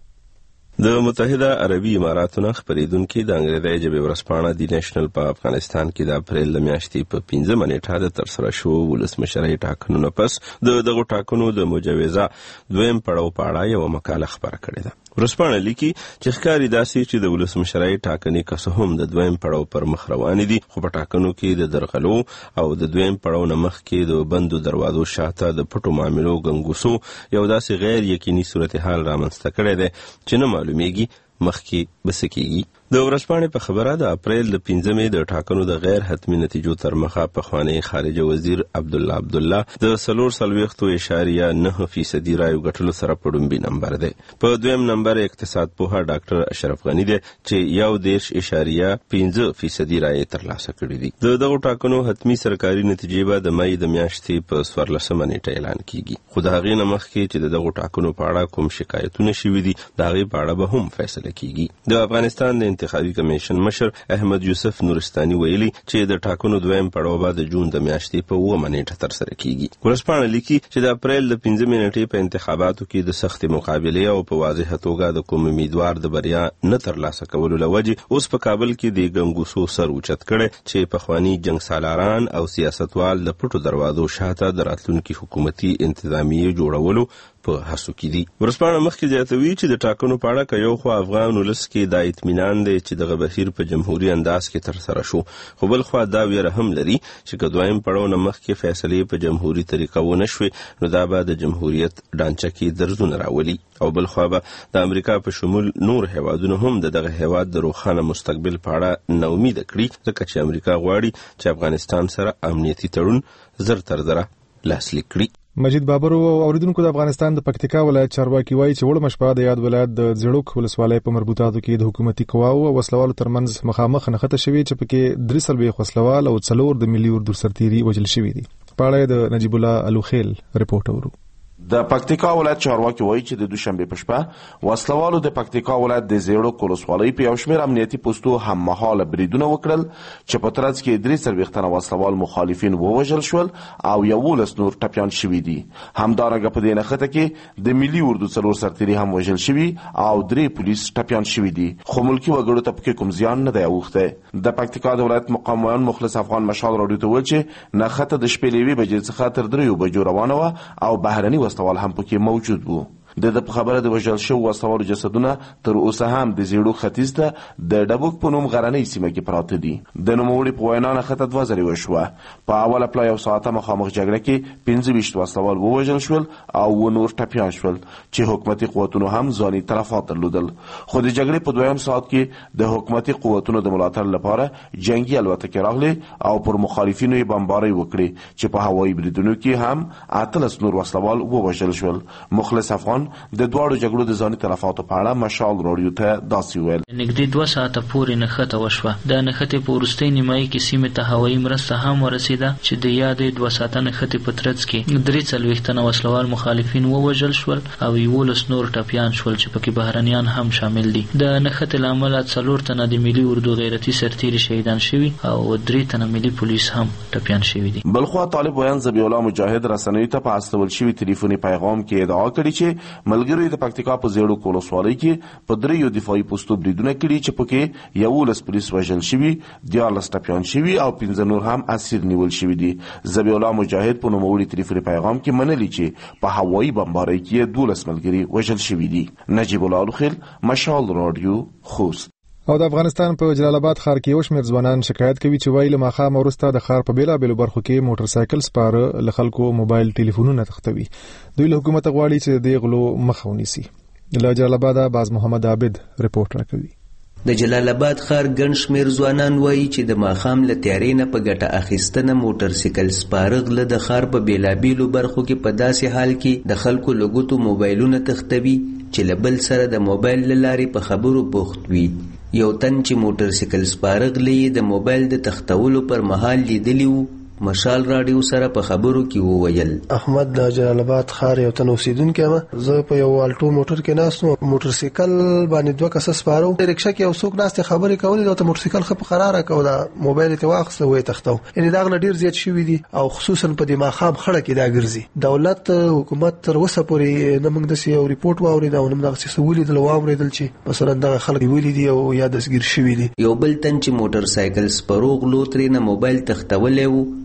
د متحده عربي اماراتونو خبرېدونکي د انګریزي ژبې ورځپاڼه د نېشنل په افغانستان کې د اپریل د میاشتې په پنځمه نیټه د ترسره شو ولسمشرۍ ټاکنو نه پس د دغو ټاکنو د مجوزه دویم پړاو په اړه یوه مقاله خپره کړې ده. ورځپاڼه لیکي چې ښکاري داسې چې د ولسمشرۍ ټاکنې که څه هم د دویم پړاو پر مخ روانې دي خو په ټاکنو کې د درغلو او د دویم پړاو نه مخکې د بندو دروازو شاته د پټو معاملو ګنګوسو یو داسې غیر یقیني صورتحال رامنځته کړی دی چې نه معلومیږي مخکې به څه کیږي. د ورځپاڼې په خبره د اپریل د پنځمې د ټاکنو د غیر حتمی نتیجو تر مخه پخوانی خارجه وزیر عبدالله عبدالله د څلور څلوېښتو اعشاریه نه فیصدي رایو ګټلو سره په ډومبي نمبر دی. په دویم نمبر اقتصاد پوهه ډاکټر اشرف غني دی چې یو دېرش اعشاریه پنځه فیصدي رایې ترلاسه کړي دي. د دغو ټاکنو حتمی سرکاري نتیجې به د مای د میاشتې په څوارلسمه نیټه اعلان کیږي. خو د هغې نه مخکې چې د دغو ټاکنو په اړه کوم شکایتونه شوي دي د هغې په اړه به هم فیصله کیږي. د افغانستان د انتخابي کمیشن مشر احمد یوسف نورستاني ویلي چې د ټاکنو دویم پړاو به د جون د میاشتې په اوومه نیټه ترسره کیږي. ورځپاڼه لیکي چې د اپریل د پنځمې نیټې په انتخاباتو کې د سختې مقابلې او په واضحه توګه د کوم امیدوار د بریا نه ترلاسه کولو له وجې اوس په کابل کې د ګنګوسو سر اوچت کړی چې پخواني جنګ سالاران او سیاستوال د پټو دروازو شاته د راتلونکي حکومتي انتظامیې جوړولو په هڅو کې دي. ورځپاڼه مخکې زیاتوي چې د ټاکنو په اړه که یو خوا افغان ولس کې دا اطمینان دی چې دغه بهیر په جمهوري انداز کې ترسره شو، خو بل خوا دا ویره هم لري چې که دویم پړاو نه مخکې فیصلې په جمهوري طریقه ونه شوې نو دا به د جمهوریت ډانچه کې درزونه راولي، او بل خوا به د امریکا په شمول نور هیوادونه هم د دغه هیواد د روښانه مستقبل په اړه ناامیده کړي، ځکه چې امریکا غواړي چې افغانستان سره امنیتي تړون زر تر زره لاسلیک کړي. مجید بابر او اوریدونکو د افغانستان د پکتیکا ولایت چارواکي وایي چې وړه مشپه د یاد ولایت د زړوک ولسوالۍ په مربوطاتو کې د حکومتي قواو او وسلوالو ترمنځ مخامخ نښته شوې چې پکې درې څلوېښت وسلوال او څلور د ملي اردو سرتیري وژل شوي دي. په اړه د نجیب الله الوخیل رپورټ اورو. د پکتیکا ولایت چارواکي وایي چې د دوشنبه په شپه وسلوالو د پکتیکا ولایت د زیړوک ولسوالۍ په یو شمېر امنیتي پوستو هم مهاله بریدونه وکړل چې په ترڅ کې درې څلوېښت تنه وسلوال مخالفین ووژل شول او یولس نور ټپیان شوي دي. همدارنګه په دې نښته کې د ملي اردو څلور سرتیري هم وژل شوي او درې پولیس ټپیان شوي دي، خو ملکي وګړو ته پکې کوم زیان نه دی اوښتی. د پکتیکا د ولایت مقام ویان مخلص افغان مشال راډیو ته وویل چې نښته د شپې له یوې بجې څخه تر دریو بجو روانه وه او بهرني وسلوال هم پکې موجود وو. د د خبره د وژل شوو وسلوالو جسدونه تر اوسه هم د زیړو ختیځ ته د ډبوک په نوم غرنۍ سیمه کې پراته دي. د نوموړي په وینا نښته دوه ځلې وشوه. په اوله پله یو ساعته مخامخ جګړه کې پنځه ویشت وسلوال ووژل شول او اووه نور ټپیان شول چې حکومتي قوتونو هم ځاني تلفات درلودل. خو د جګړې په دویم ساعت کې د حکومتي قوتونو د ملاتړ لپاره جنگي الوتکې راغلې او پر مخالفینو یې بمبارۍ وکړې چې په هوایي بریدونو کې هم اتلس نور وسلوال ووژل شول. مخلص افغان د دواړو جګړو د ځاني تلفاتو په اړه مشال راډیو ته داسې ویل. نږدې دوه ساعته پورې نښته وشوه. د نښتې په وروستۍ نیمایي کې سیمې ته هوایي مرسته هم ورسېده چې د یادې دوه ساعته نښتې په ترڅ کې درې څلوېښت تنه وسلوال مخالفین ووژل شول او یولس نور ټپیان شول چې پکې بهرنیان هم شامل دي. د نښتې له امله څلور تنه د ملي اردو غیرتي سرتیري شهیدان شوي او درې تنه ملي پولیس هم ټپیان شوي دي. بلخوا طالب ویان ذبیح الله مجاهد رسنیو ته په استول شوي تلیفوني پیغام کې ادعا کړې چې ملګري د پکتیکا په زیړوک ولسوالۍ کې په دریو دفاعي پوستو بریدونه کړي چې پکې یولس پولیس وژل شوي، دیارلس ټپیان شوي او پنځه نور هم اسیر نیول شوي دي. ذبیح الله مجاهد په نوموړي تلیفوني پیغام کې منلي چې په هوایي بمبارۍ کې دولس ملګري وژل شوي دي. نجیب الله الوخیل، مشال راډیو، خوست. او د افغانستان په جلال آباد ښار کې یو شمېر ځوانان شکایت کوي چې وایي له ماښامه وروسته د ښار په بېلابېلو برخو کې موټر سایکل سپاره له خلکو موبایل ټلیفونونه تښتوي. دوی له حکومته غواړي چې د دې غلو مخه ونیسي. له جلال آباده باز محمد عابد رپورټ راکوي. د جلال آباد ښار ګڼ شمېر ځوانان وایي چې د ماښام له تیارې نه په ګټه اخیستنه موټر سایکل سپاره غله د ښار په بېلابېلو برخو کې په داسې حال کې د خلکو له ګوتو موبایلونه تښتوي چې له بل سره د موبایل له لارې په خبرو بوخت وي. یو تن چې موټر سایکل سپاره غله د موبایل د تښتولو پر مهال لیدلی وو مشال راډیو سره په خبرو کې وویل. احمد د جلال آباد ښار یو تن اوسیدونکی یم. زه په یو الټو موټر کې ناست وم. موټر سایکل باندې دوه کسه سپاره وو. رکشا کې یو څوک ناست خبرې کولې، د موټر سایکل خپ قراره کو دا موبایل ته واخسته وې تختو. یعنی دا غل ډیر زیات شوی دي او خصوصا په دې ماخام خړه کې دا ګرځي. دولت حکومت تر اوسه پورې نه موږ د یو ریپورت واورید او نه موږ څه ولیدل واوریدل چې مثلا دا خلک ویلي دي او یا دسګیر شوی دي. یو بل تن چې موټر سایکل سپاره غلو ترې نه موبایل تختولې وو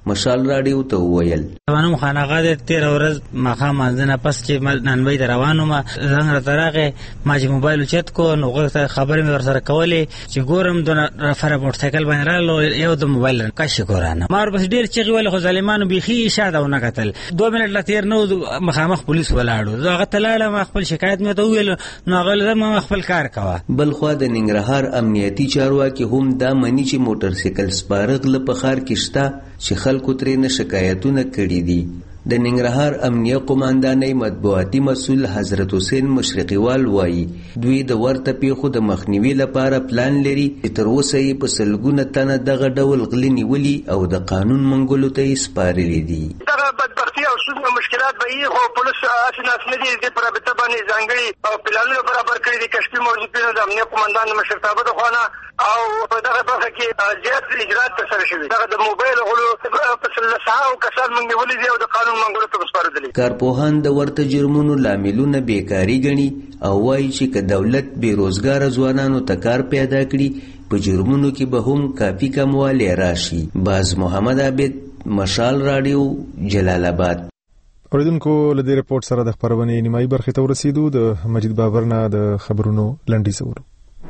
مشال راډیو ته وویل روانو خانقاه د تیر ورځ ماخام ځنه پس چې ننوي روانو ما زنګ را ترغه ما چې موبایل چت کو نو خبرې مې ورسره کولې چې ګورم د رفر موټر سایکل باندې رالو یو د موبایل کښ کورانه مار بس ډیر چې ویل خو ظالمانو بيخي شاده ونه قتل دوه منټ لا تیر نو مخامخ پولیس ولاړو زه غتلاله ما خپل شکایت مې ته ویل نو غل ما خپل کار کوا بل خو د ننګرهار امنیتي چارواکي هم دا منی چې موټر سایکل سپارغ له پخار کښتا چې خلکو ترې نه شکایتونه کړي دي د ننګرهار امنیه قوماندانۍ مطبوعاتي مسؤل حضرت حسین مشرقیوال وایي دوی د ورته پیښو د مخنیوي لپاره پلان لري چې تر اوسه یې په سلګونه تنه دغه ډول غلي نیولي او د قانون منګولو ته یې سپارلي دي دغه بدبختي او څومره مشکلات به یې خو پولیس اسناد نه دي د پرابطه باندې ځانګړي او پلانونه برابر کړي دي کشفي موظفینو د امنیه قوماندان مشرتابه د خوانه او په دغه برخه کې زیات اجرات ترسره شوي دغه د موبایل غلو په سلسله او کسان موږ نیولي دي او د قانون منګولو ته وسپارلي کارپوهان د ورته جرمونو لاملونه بیکاری ګڼي او وایي چې که دولت بیروزګاره ځوانانو ته کار پیدا کړي په جرمونو کې به هم کافي کموالی راشي باز محمد عابد مشال راډیو جلال آباد اوریدونکو له دې رپورت سره د خبرونې نیمایي برخې ته ورسېدو د مجید بابر نه د خبرونو لنډیز ورو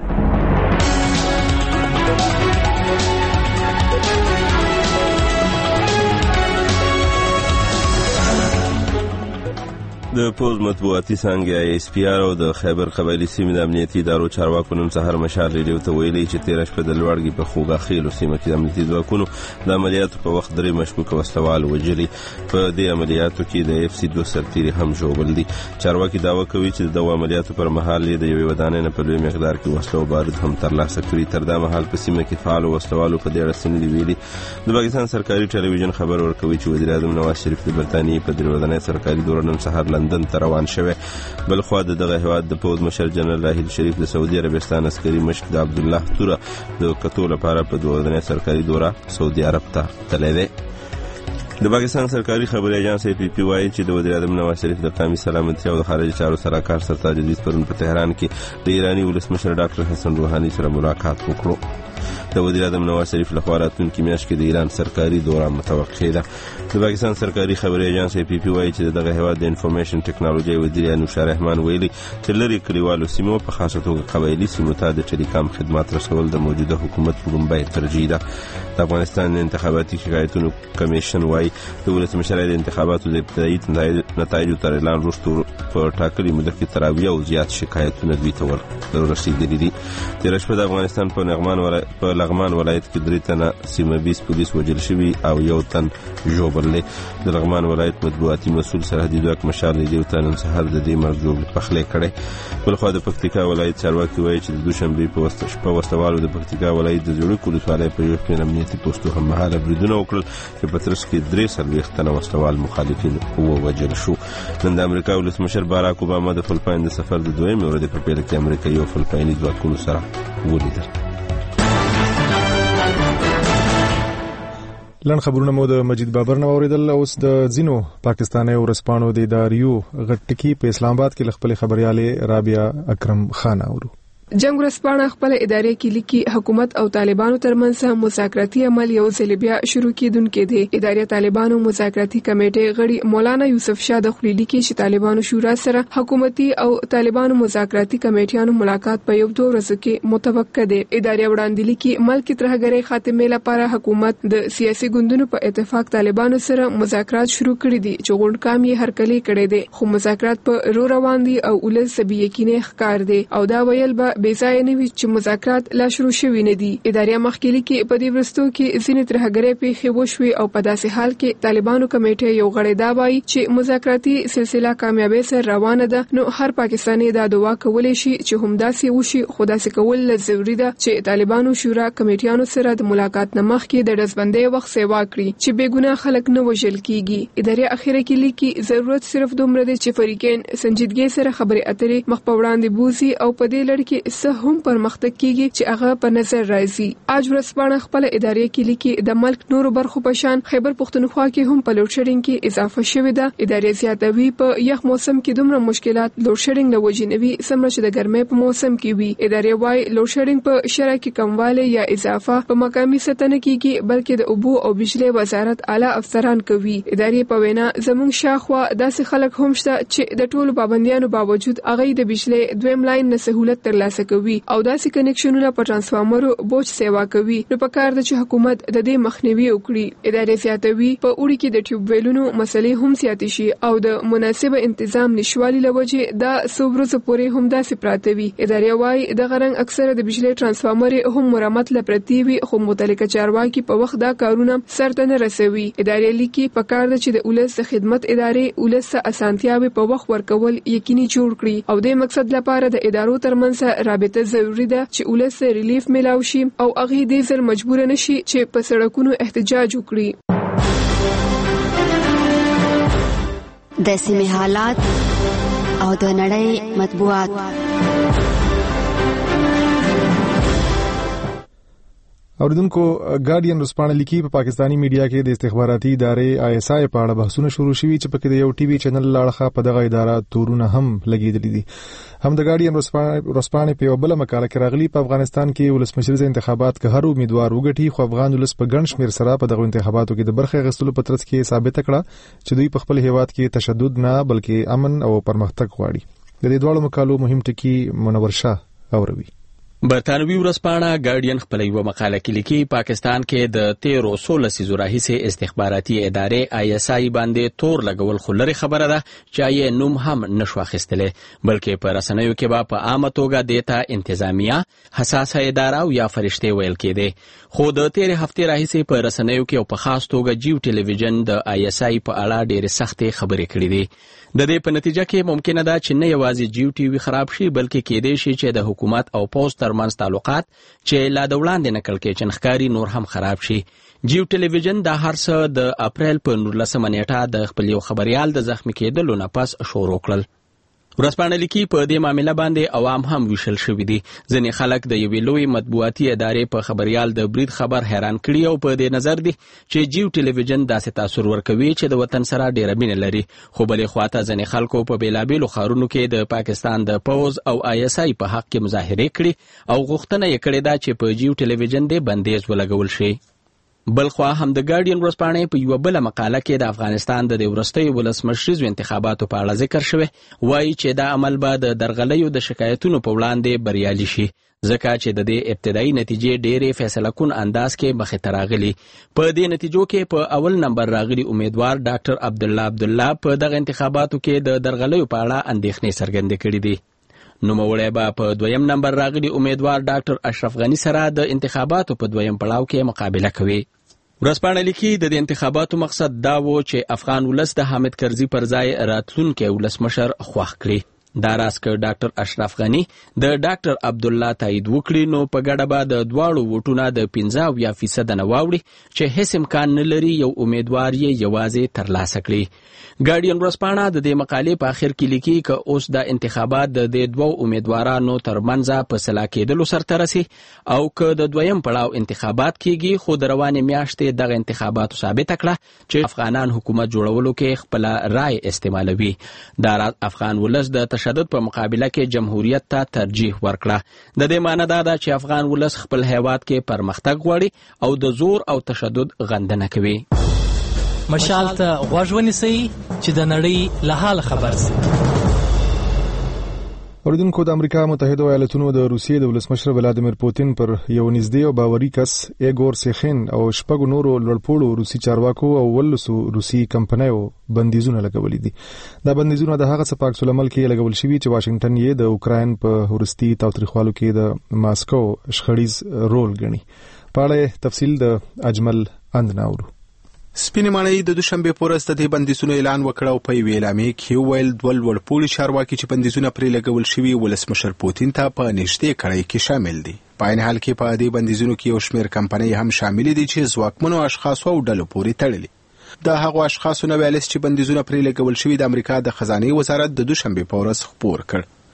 د پوز مطبوعاتي څانګې ای اس پی آر او د خیبر قبایلی سیمې د امنیتي ادارو چارواکو نن سهار مشال ریډیو ته ویلي چې تېره شپه د لوړګي په خوږه خیلو سیمه کې د امنیتي ځواکونو د عملیاتو په وخت درې مشکوک وسلوال وژلي په دې عملیاتو کې د اف سی دوه سرتیري هم ژوبل دي چارواکي دعوه کوي چې د عملیاتو پر مهال د یوې ودانۍ نه په لوی مقدار کې وسلو او بارود هم ترلاسه کړي تر دا مهال په سیمه کې فعال وسلوالو په دې اړه څه نه دي ویلي د پاکستان سرکاري ټلویزیون خبر ورکوي چې وزیر اعظم نواز شریف د برتانیې په درې ودانۍ سرکاري دوره نن سهار لندن ته روان شوی بل خو د دغه هواد د پوز مشر جنرال راحیل شریف د سعودي عربستان عسکري مشر د عبد الله توره د کتو لپاره په دوه ورځې سرکاري دوره سعودي عرب ته تللی دی د پاکستان سرکاري خبري اژانس پی پی وایي چې د وزیر اعظم نواز شریف د قومي سلامتي او د خارجي چارو سلاکار سرتاج عزیز پرون په تهران کې د ایراني ولسمشر ډاکټر حسن روحاني سره ملاقات وکړو د وزیر اعظم نواز شریف لخوا راتلونکي میاشت کې د ایران سرکاري دوره متوقع ده د پاکستان سرکاري خبري اژانس پی پی وایي چې دغه هواد د انفارمیشن ټیکنالوژي وزیر انوشا رحمان ویلي چې لري کلیوالو سیمو په خاصه توګه قبایلی سیمو ته د ټیلیکام خدمات رسول د موجوده حکومت په لومړی ترجیح ده د افغانستان انتخاباتي شکایتونو کمیشن وایي د ولسمشر د انتخاباتو د ابتدایي نتایجو تر اعلان وروسته په ټاکلي موده کې تر اویا او زیات شکایتونه دوی ته ورسېدلي دي تېره شپه د افغانستان په نغمان په لغمان ولایت کې درې تنه سیمه بیس پولیس وژل شوي او یو تن ژوبل دی د لغمان ولایت مطبوعاتي مسؤل سرحدي ځواک مشال ریډیو ته نن سهار د دې مرګ ژوبلې پخلی کړی بلخوا د پکتیکا ولایت چارواکي وایي چې د دوشنبې په شپه وسلوالو د پکتیکا ولایت د زړوک ولسوالۍ په یو شمېر امنیتي پوستو هم مهاله بریدونه وکړل چې په ترڅ کې درې څلوېښت تنه وسلوال مخالفین ووژل شو نن د امریکا ولسمشر باراک اوباما د فلپاین د سفر د دویمې ورځې په پیل کې امریکایي او فلپایني ځواکونو سره ولیدل لن خبرونه مو د مجید بابر نو اوریدل اوس د زینو پاکستاني ورسپانو د اداریو غټکی په اسلام آباد کې خپل خبرياله رابعه اکرم خان اورو جنگ ورسپانه خپل ادارې کې لیکي حکومت او طالبانو ترمنځ مذاکراتي عمل یو ځل بیا شروع کیدونکې دي ادارې طالبانو مذاکراتي کمیټې غړي مولانا یوسف شاه د خلیلی کې چې طالبانو شورا سره حکومتي او طالبانو مذاکراتي کمیټیانو ملاقات په یو دوه ورځې کې متوقع دي ادارې وړاندې لیکي ملک ترهګرۍ خاتمه لپاره حکومت د سیاسي ګوندونو په اتفاق طالبانو سره مذاکرات شروع کړي دي چې غونډ کام یې هرکلی کړي دي خو مذاکرات په رو روان دي او ولز سبي یقیني ښکار دي او دا ویل به بې ځای نه وي چې مذاکرات لا شروع شوي نه دي ادارې مخکې کې په دې ورستو کې ځینې ترهګرۍ پیښې وشوي او په داسې حال کې طالبانو کمیټه یو غړی دا وایي چې مذاکراتي سلسله کامیابی سره روانه ده نو هر پاکستاني دا دعا کولی شي چې همداسې وشي خو داسې کول ضروري ده چې طالبانو شورا کمیټیانو سره د ملاقات نه مخکې د ډزبندۍ وخت سیوا کړي چې بې ګناه خلک نه وژل کیږي ادارې اخیره کې لیکي ضرورت صرف دومره ده چې فریقین سنجیدګۍ سره خبرې اترې مخ په وړاندې بوزي او په دې لړ کې څه هم پرمختګ کیږي چې هغه په نظر راځي. اج ورځپاڼه خپل ادارې کې لیکي د ملک نورو برخو په شان خیبر پښتونخوا کې هم په لوډ شیډینګ کې اضافه شوې ده. ادارې زیاتوي په یخ موسم کې دومره مشکلات لوډ شیډینګ نه وجنوي سمره چې د ګرمۍ په موسم کې وي. ادارې وايي لوډ شیډینګ په شرع کې کمواله یا اضافه په مقامي سطح نه کیږي بلکې د اوبو او بجلی وزارت اعلی افسران کوي. ادارې په وینا زموږ شاخوا داسې خلک هم شته چې د ټولو پابندیانو باوجود هغه د بجلی دویم لاین نه سہولت ترلاسه کوي او داسې کنیکشنونه په ترانسفارمرو بوج سیوا کوي. نو په کار ده چې حکومت د دې مخنیوي وکړي. ادارې زیاتوي په اوړي کې د ټیوب ویلونو مسلې هم زیاتې شي او د مناسب تنظیم نشوالي لوجه دا صبرزه پورې هم داسې پراته وي. ادارې وايي د غرنګ اکثره د بجلی ترانسفارمر هم مرمت لپاره وي خو متعلقه چارواکي په وخت دا کارونه سرته نه رسوي. ادارې لیکي په کار ده چې د ولس خدمت ادارې ولس اسانتیاوي په وخت ورکول یقیني جوړ کړي او د مقصد لپاره د ادارو ترمنځ رابطه ضروری ده چې ولس ریلیف ملاوي شي او هغه دې ځل مجبور نشي چې په سړکونو احتجاج وکړي. د سیمې حالات او د نړۍ مطبوعات. اوریدونکو ګارډین ورځپاڼه لیکي په پاکستانی میډیا کې د استخباراتي ادارې آی اس آی په اړه بحثونه شروع شوي چې پکې د یو ټي وي چینل لاړخه په دغه اداره تورونه هم لګیدلي دي. هم د ګارډین ورځپاڼې په یو بل مقاله کې راغلي په افغانستان کې ولسمشریزه انتخابات که هر امیدوار وګټي خو افغان ولس په ګڼ شمېر سره په دغه انتخاباتو کې د برخه اخیستلو په ترڅ کې ثابت کړه چې دوی په خپل هیواد کې تشدد نه بلکې امن او پرمختګ غواړي. د دې ډول مقالو مهم ټکي منور شاه اوروي. برطانوي ورځپاڼه ګارډین خپل یو مقاله کې لیکي پاکستان کې د تیرو سولہ لسیزو راهیسې استخباراتي ادارې آی اس آی باندې تور لګول خو لري خبره ده چې یې نوم هم نشو اخیستلی بلکې په رسنیو کې به په عامه توګه دیتا انتظامیه حساسه اداره او یا فرشته ویل کېده. خو د تیرې هفتې راهیسې په رسنیو کې او په خاص توګه جیو ټلویزیون د آی اس آی په اړه ډېرې سختې خبرې کړې دي. د دې په نتیجه کې ممکنه ده چې نه یوازې جیو ټي وي خراب شي بلکې کېدای شي چې د حکومت او پوز ترمنځ تعلقات چې لا د وړاندې نقل کې چنخکاری نور هم خراب شي. جیو ټلویزیون د هر څه د اپریل په نولسمه نیټه د خپل یو خبريال د زخمی کېدلو نه پس شروع کړل. ورځپاڼه لیکي په دې معاملې باندې عوام هم ویشل شوي دي. ځینې خلک د یوې لوی مطبوعاتي ادارې په خبريال د برید خبر حیران کړي او په دې نظر دي چې جیو ټلویزیون داسې تاثیر ورکوي چې د وطن سره ډېره مینه لري. خو بلې خواته ځینې خلکو په بیلابیلو ښارونو کې د پاکستان د پوز او آی اس آی په حق کې مظاهرې کړي او غوښتنه یې کړې ده چې په جیو ټلویزیون دې بندیز ولګول شي. بلخوا هم د ګارډین ورځپاڼې په یو بل مقاله کې د افغانستان د وروستیو ولسمشریزو انتخاباتو په اړه ذکر شوی وایي چې دا عمل به د درغلیو د شکایتونو په وړاندې بریالي شي ځکه چې د دې ابتدایي نتیجې ډېرې فیصله کن انداز کې مخې ته راغلي. په دې نتیجو کې په اول نمبر راغلي امیدوار ډاکټر عبدالله عبدالله په دغه انتخاباتو کې د درغلیو په اړه اندېښنې څرګندې کړې دي. نوموړی به په دویم نمبر راغلي امیدوار ډاکټر اشرف غنی سره د انتخاباتو په دویم پړاو کې مقابله کوي. ورځپاڼه لیکي د دې انتخاباتو مقصد دا و چې افغان ولس د حامد کرزي پر ځای راتلونکی ولسمشر خوښ کړي. دا راز که ډاکټر اشرف غنی د ډاکټر عبدالله تایید وکړي نو په ګډه به د دواړو ووټونه د پنځه اویا فیصده نه واوړي چې هیڅ امکان نه لري یو امیدوار یې یوازې ترلاسه کړي. ګارډین ورځپاڼه د دې مقالې په آخر کې لیکي که اوس د انتخابات د دې دوو امیدوارانو ترمنځ په سلا کېدلو سرته رسي او که د دویم پړاو انتخابات کیږي خو د روانې میاشتې دغه انتخاباتو ثابته کړه چې افغانان حکومت جوړولو کې خپل رائے استعمالوي. دا راز افغان ولس د تشدد په مقابله کې جمهوریت ته ترجیح ورکړه. د دې معنی دا ده چې افغان ولس خپل هیواد کې پرمختګ غواړي او د زور او تشدد غندنه کوي. مشال ته غوږ ونیسئ چې د نړۍ له حال خبر شئ. اوریدونکو د امریکا متحده ایالاتونو د روسیې د ولسمشر ولادیمیر پوتین پر یو نږدې او باوري کس ایګور سیخین او شپږ نورو لوړپوړو روسي چارواکو او ولسو روسي کمپنیو بندیزونه لګولې دي. دا بندیزونه د هغه څه په عکس العمل کې لګول شوي چې واشنگټن یې د اوکراین په وروستي تاوتریخوالو کې د ماسکو شخړیز رول ګڼي. په اړه تفصیل د اجمل اندناورو. سپینې ماڼۍ د دوشنبې په ورځ د دې بندیزونو اعلان وکړ او په یوې اعلامیې کې وویل دوه لوړپوړي چارواکي چې بندیزونه پرې لګول شوي ولسمشر پوتین ته په نږدې کړۍ کې شامل دي. په عین حال کې په دې بندیزونو کې یو شمېر کمپنۍ هم شامل دي چې ځواکمنو اشخاصو او ډلو پورې تړلي. د هغو اشخاصو نوې لیست چې بندیزونه پرې لګول شوي د امریکا د خزانه وزارت د دوشنبې په ورځ خپور کړ.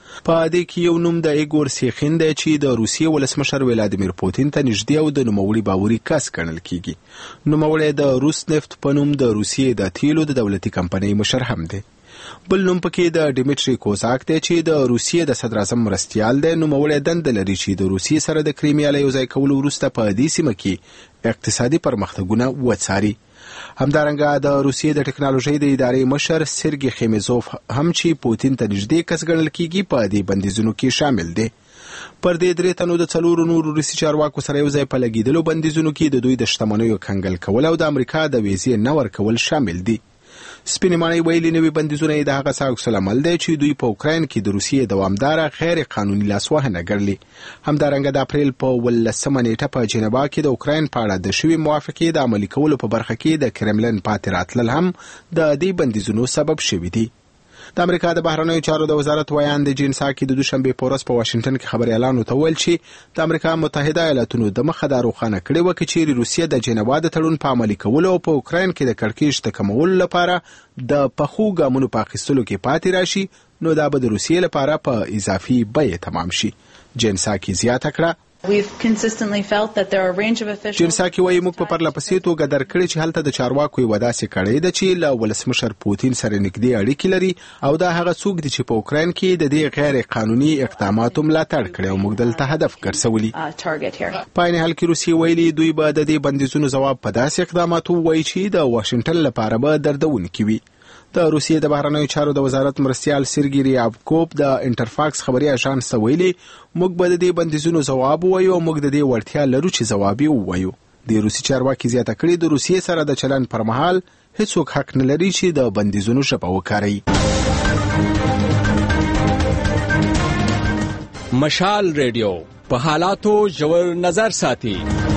په دې کې یو نوم د ایګور سیخین دی چې د روسیې ولسمشر ولادیمیر پوتین ته نږدې او د نوموړي باوري کس ګڼل کیږي. نوموړی د روس نفت په نوم د روسیې د تیلو د دولتي کمپنۍ مشر هم دی. بل نوم پکې د ډیمیټری کوزاک دی چې د روسیې د صدر اعظم مرستیال دی. نوموړی دنده لري چې د روسیې سره د کریمیا له یوځای کولو وروسته په دې سیمه کې اقتصادي پرمختګونه وڅاري. همدارنګه د روسیې د ټکنالوژۍ د ادارې مشر سرګي خمیزوف هم چې پوتین ته نږدې کس ګڼل کیږي په دې بندیزونو کې شامل دی. پر دې درې تنو د څلورو نورو روسي چارواکو سره یوځای په لګیدلو بندیزونو کې د دوی د شتمنیو کنګل کول او د امریکا د ویزې نه ورکول شامل دي. سپینې ماڼۍ ویلي نوي بندیزونه یې د هغه څه عکس العمل دی چې دوی په اوکراین کې د روسیې دوامداره غیر قانوني لاسوهنه ګڼلې. همدارنګه د اپریل په ولسمه نیټه په جنیوا کې د اوکراین په اړه د شوې موافقې د عملي کولو په برخه کې د کرملن پاتې راتلل هم د دې بندیزونو سبب شوي دي. د امریکا د بهرنیو چارو د وزارت ویان د جین ساکي د دوشنبه په ورځ په واشنگټن کې خبري اعلان وکړ چې د امریکا متحده ایالاتونو د مخه روښانه کړي و چې روسیه د جنیوا د تړون په عملي کولو او په اوکراین کې د کړکېچ د کمولو لپاره د پخو ګامونو په اخیستلو کې پاتې راشي نو دا به د روسیې لپاره په اضافي بیه تمام شي. جین ساکي زیاته کړه We've consistently felt that there are a range of officials. جنساکي وايي موږ په پرلپسې توګه درکړی چې هلته د چارواکو یو داسې کړی ده چې له ولسمشر پوتین سره نږدې اړیکې لري او دا هغه څوک دي چې په اوکراین کې د دې غیر قانوني اقداماتو ملاتړ کړي او موږ دلته هدف ګرځولي. په عین حال کې روسیې ویلي دوی به د دې بندیزونو ځواب په داسې اقداماتو وایي چې د واشنګټن لپاره به دردونکي وي. د روسیې د بهرنیو چارو د وزارت مرستیال سرګي ریابکوف د انټرفاکس خبري اژانس ته ویلي موږ به د دې بندیزونو ځواب وایو او موږ د دې وړتیا لرو چې ځواب یې ووایو. د روسي چارواکي زیاته کړې د روسیې سره د چلن پر مهال هیڅوک حق نه لري چې د بندیزونو ژبه وکاروي. مشال ریډیو په حالاتو ژور نظر ساتي.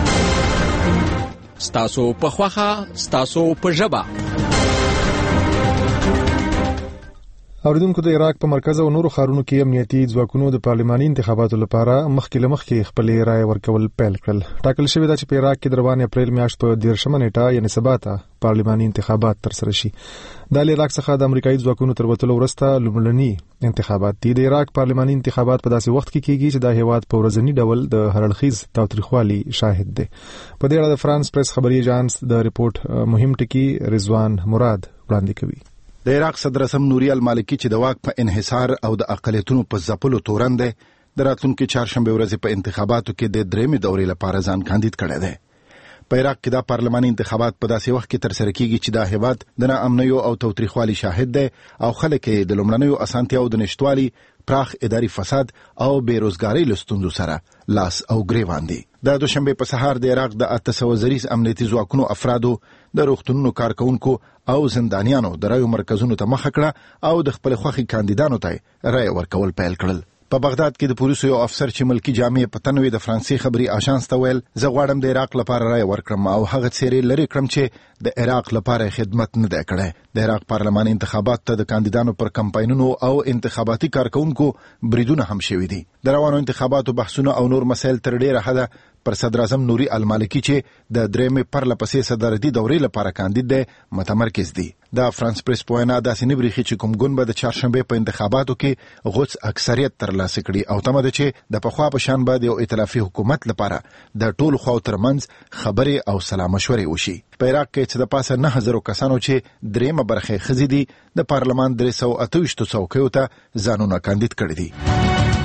ستاسو په خوخه ستاسو په ژبه. اوریدونکو د عراق په مرکز او نورو ښارونو کې امنیتي ځواکونو د پارلماني انتخاباتو لپاره مخکې له مخکې خپل رائے ورکول پیل کړل. ټاکل شوی دا چې په عراق کې د روان اپریل میاشت په دیرشمه نیټه یعنی سبا ته پارلماني انتخابات ترسره شي. د عراق څخه د امریکایي ځواکونو تر وتلو وروسته لومړني انتخابات دي. د عراق پارلماني انتخابات په داسې وخت کې کیږي چې د هیواد په ورځنی ډول د هرړخیز تاوتریخوالي شاهد دی. په دې اړه د فرانس پریس خبري اژانس د ریپورت مهم ټکی رضوان مراد وړاندې کوي. د عراق صدر اعظم نوري المالکی چې د واک په انحصار او د اقلیتونو په ځپلو تورن دی د راتلونکي چهارشنبه ورځ په انتخاباتو کې د درېمې دورې لپاره ځان کاندید کړی دی. په عراق کې د پارلماني انتخابات په داسې وخت کې ترسره کیږي چې د هیواد د ناامنیو او تاوتریخوالي شاهد دی او خلک د لومړنیو اسانتیاو د نشټوالي پراخ اداري فساد او بیروزګاری له ستونزو سره لاس او ګریوان دي. د دوشنبه په سهار د عراق د اته سوه زریز امنیتي ځواکونو افرادو د روغتونونو کارکونکو او زندانیانو د رایو مرکزونو ته مخه کړه او د خپل خوښي کاندیدانو ته رای ورکول پیل کړل. په بغداد کې د پولیسو یو افسر چې ملکی جامې په تنوي د فرانسې خبري اژانس ته ویل زه غواړم د عراق لپاره رای ورکړم او هغه څیرې لري کړم چې د عراق لپاره خدمت نه دی کړی. د عراق پارلماني انتخابات ته د کاندیدانو پر کمپاینونو او انتخاباتي کارکونکو بریدونه هم شوي دي. د روانو انتخاباتو بحثونه او نور مسایل تر ډیره حده پر صدر اعظم نوري المالکی چې د درېمې پرلپسې صدارتي دورې لپاره کاندید دی متمرکز دي. د فرانس پریس په وینا داسې نه بریښي چې کوم ګوند به د چهارشنبه په انتخاباتو کې غوڅ اکثریت ترلاسه کړي او تمه ده چې د پخوا په شان به د یو ائتلافي حکومت لپاره د ټولو خواو ترمنځ خبرې او سلا مشورې وشي. په عراق کې چې د پاسه نه هزارو کسانو چې درېمه برخه ښځې دي د پارلمان درې سوه اته ویشتو څوکیو ته ځانونه کاندید کړي دي.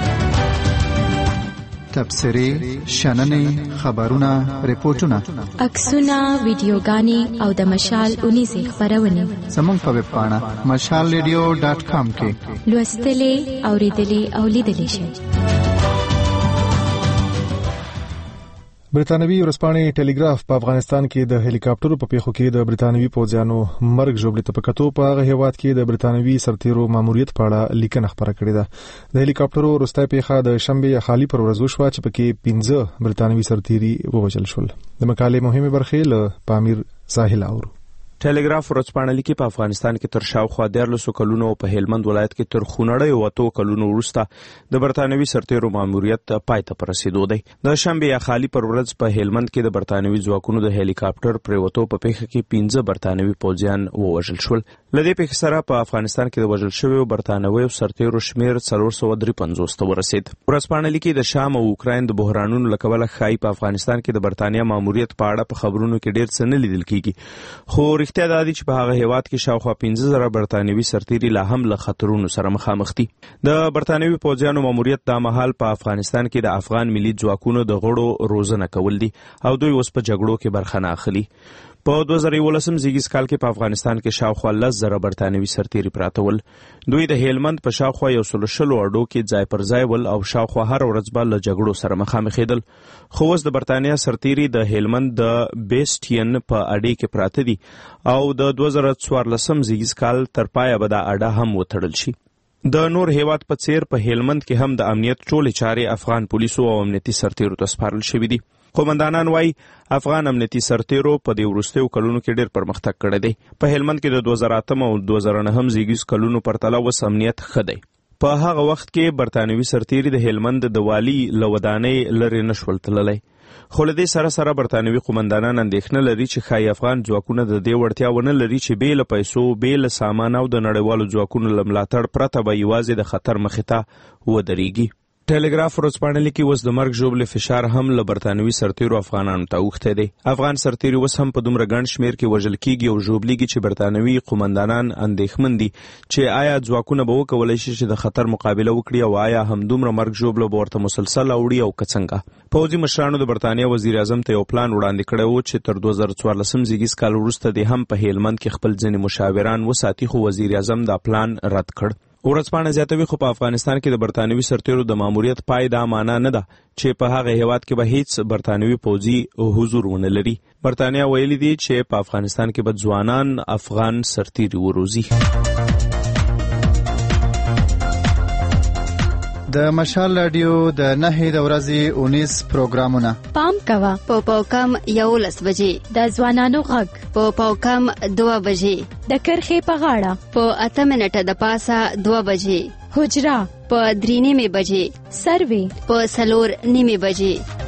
تبصرې، شننې، خبرونه، ریپورتونه، عکسونه، ویډیوګانې او د مشال اونیزې خبرونه زموږ په ویب پاڼه مشال ریډیو ډاټ کام کې لوستلې، اوریدلې او لیدلې شئ. برتانوي ورځپاڼې ټیلیګراف په افغانستان کې د هلیکاپټرو په پیښو کې د برتانوي پوځیانو مرګ ژوبلې ته په کتو په هغه هیواد کې د برتانوي سرتیرو ماموریت په اړه لیکنه خبره کړې ده. د هلیکاپټرو وروستۍ پیښه د شنبه خالي پر ورځ وشوه چې پکې پنځه برتانوي سرتیري ووژل شول. د مقالې مهمه برخه له پامیر ساحل اورو. ټلګراف ورځپاڼه لیکي په افغانستان کې تر شاوخوا دیارلسو کلونو په هلمند ولایت کې تر خونړیو وتو کلونو وروسته د برتانوي سرتیرو ماموریت پای ته په رسېدو دی. د شنبې یا خالي پر ورځ په هلمند کې د برتانوي ځواکونو د هلیکاپټر پرېوتو په پیښه کې پنځه برتانوي پوځیان ووژل شول. له دې پیښې سره په افغانستان کې د وژل شویو برتانویو سرتیرو شمېر څلور سوه درې پنځوس ته ورسېد. ورځپاڼه لیکي د شام او اوکراین د بحرانونو له کبله ښایي په افغانستان کې د برتانیا ماموریت په اړه په خبرونو کې ډېر څه نه لیدل کېږي، خو رښتیا دا دی چې په هغه هیواد کې شاوخوا پنځه زره برتانوي سرتیري لا هم له خطرونو سره مخامخ دي. د برتانوي پوځیانو ماموریت دا مهال په افغانستان کې د افغان ملي ځواکونو د غړو روزنه کول دي او دوی اوس په جګړو کې برخه نه اخلي. په دوه زره یولسم زیږیز کال کې په افغانستان کې شاوخوا لس زره برتانوي سرتیري پراته ول. دوی د هلمند په شاوخوا یو سل شلو اډو کې ځای پر ځای ول او شاوخوا هر ورځ به له جګړو سره مخامخېدل. خو اوس د برتانیا سرتیري د هلمند د بیسټین په اډې کې پراته دي او د دوه زره څوارلسم زیږیز کال تر پایه به دا اډه هم وتړل شي. د نور هیواد په څیر په هلمند کې هم د امنیت ټولې چارې افغان پولیسو او امنیتي سرتیرو ته سپارل شوي دي. قومندانان وایي افغان امنیتي سرتیرو په دې وروستیو کلونو کې ډېر پرمختګ کړی دی. په هلمند کې د دوه زره اتم او دوه زره نهم زیږیز کلونو پرتله اوس امنیت ښه دی. په هغه وخت کې برتانوي سرتیري د هلمند د والي له ودانۍ لرې نه شول تللی، خو له دې سره سره برتانوي قومندانان اندېښنه لري چې ښایي افغان ځواکونه د دې وړتیا ونه لري چې بې له پیسو، بې له سامان او د نړیوالو ځواکونو له ملاتړ پرته به یوازې د خطر مخې ته ودرېږي. ټلګراف ورځپاڼه لیکي اوس د مرګ ژوبلې فشار هم له برتانوي سرتیرو افغانانو ته اوښتی دی. افغان سرتیري اوس هم په دومره ګڼ شمېر کې وژل کېږي او ژوبلېږي چې برتانوي قومندانان اندېښمن دي چې آیا ځواکونه به وکولی شي چې د خطر مقابله وکړي او آیا همدومره مرګ ژوبله به ورته مسلسل اوړي او که څنګه. پوځي مشرانو د برتانیا وزیر اعظم ته یو پلان وړاندې کړی و چې تر دوه زره څوارلسم زیږیز کال وروسته دې هم په هلمند کې خپل ځینې مشاوران وساتي، خو وزیر اعظم دا پلان رد کړ. ورځپاڼه زیاتوي خو په افغانستان کې د برتانوي سرتیرو د ماموریت پای دا معنا نه ده چې په هغه هیواد کې به هیڅ برتانوي پوځي حضور ونه لري. برتانیا ویلي دي چې په افغانستان کې به ځوانان افغان سرتیري وروزي. د مشال رادیو د نهې د ورځې اونیس پروګرامونه پام کوه په پاوکم یولس بجې، د ځوانانو غږ په پاوکم دوه بجې، د کرښې په غاړه په اته منټه د پاسه دوه بجې، حجره په درې نیمې بجې، سروې په څلور نیمې بجې.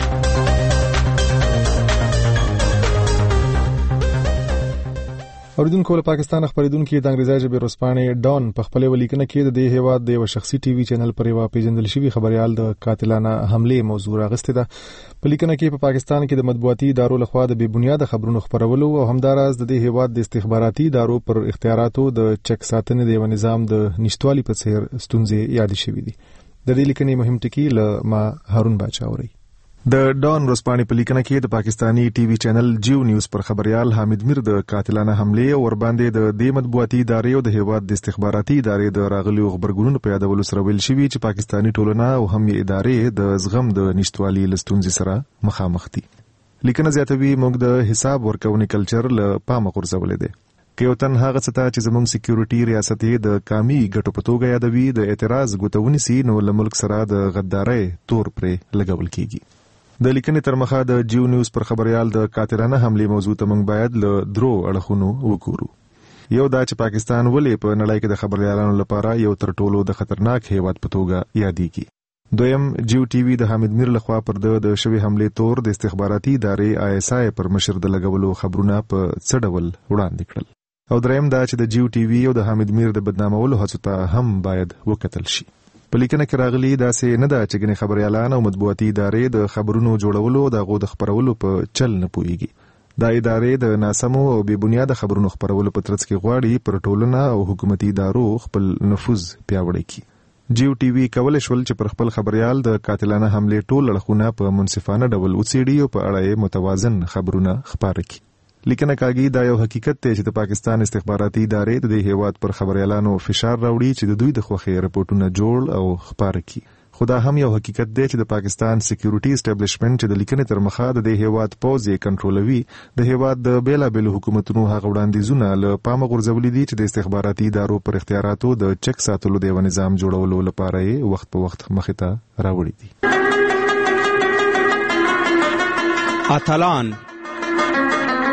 اوریدونکو له پاکستان خبرېدونکو د انګریزي ژبې ورځپاڼې ډان په خپلې ولیکنه کې د دې هیواد د یو شخصي ټي وي چینل پر یو پیژندل شوی خبريال د قاتلانه حمله موضوع راغسته ده. په لیکنه کې په پاکستان کې د مطبوعاتي ادارو لخوا د بې بنیاده خبرونو خبرولو او همداراز د دې هیواد د استخباراتي ادارو پر اختیاراتو د چک ساتنې د نظام د نشټوالي په څیر ستونزې یاد شوې دي. د دې لیکنې مهم ټکی له ما هارون باچا اوري. د ډان ورځپاڼې په لیکنه کې د پاکستانی ټي وي چینل جیو نیوز پر خبريال حامد میر د قاتلانه حمله او ور باندې د دې مطبوعاتي ادارې او د هیواد د استخباراتي ادارې د راغليو خبرګونونو په یادولو سره ویل شوی چې پاکستانی ټولنه او هم یې ادارې د زغم د نشټوالي لستونزې سره مخامخ دي. لیکنه زیاتوي موږ د حساب ورکونې کلچر له پامه غورځولې ده. که یو تن هغه څه ته چې زموږ سکیورټي ریاست یې د کامي ګټو په توګه یادوي د اعتراض غوتونی سي نو له ملک سره د غدارۍ تور پرې لګول کیږي. د لیکنې تر مخه د جیو نیوز پر خبريال د قاتلانه حمله موضوع ته موږ باید له درو اړخونو وګورو. یو دا چې پاکستان ولې په نړۍ کې د خبريالانو لپاره یو تر ټولو د خطرناک هیواد په توګه یادېږي. دویم جیو ټي وي د حامد میر لخوا پر د شوی حمله تور د استخباراتي ادارې آی اس آی پر مشر د لګولو خبرونه په څه ډول وړاندې کړل. او دریم دا چې د جیو ټي وي او د حامد میر د بدنامولو هڅو ته هم باید وکتل شي. په لیکنه کې راغلي داسې نه ده چې ګنې خبريالان او مطبوعاتي ادارې د خبرونو جوړولو د غو د خبرولو په چل نه پويږي. دا ادارې د ناسمو او بې بنیاده خبرونو خبرولو په ترڅ کې غواړي پر ټولنه او حکومتي ادارو خپل نفوذ پیاوړی کړي. جیو ټي وي کولای شول چې پر خپل خبريال د قاتلانه حمله ټول اړخونه په منصفانه ډول وڅېړي او په اړه متوازن خبرونه خپاره کړي. لیکنه کاږي دا یو حقیقت دی چې د پاکستان استخباراتي ادارې د دې هیواد پر خبريالانو فشار راوړي چې د دوی د خوخي رپورټونه جوړ او خپاره کړي. خدا هم یو حقیقت دی چې د پاکستان سکیورټي اسټابلیشمنت چې د لیکنې تر مخه د دې هیواد پوز یې کنټرولوي د هیواد د بیلابل حکومتونو هغه وړاندیزونه له پامه غورځولې دي چې د استخباراتي ادارو پر اختیاراتو د چک ساتلو د نظام جوړولو لپاره یې وخت په وخت مخې ته راوړي دي. اتلان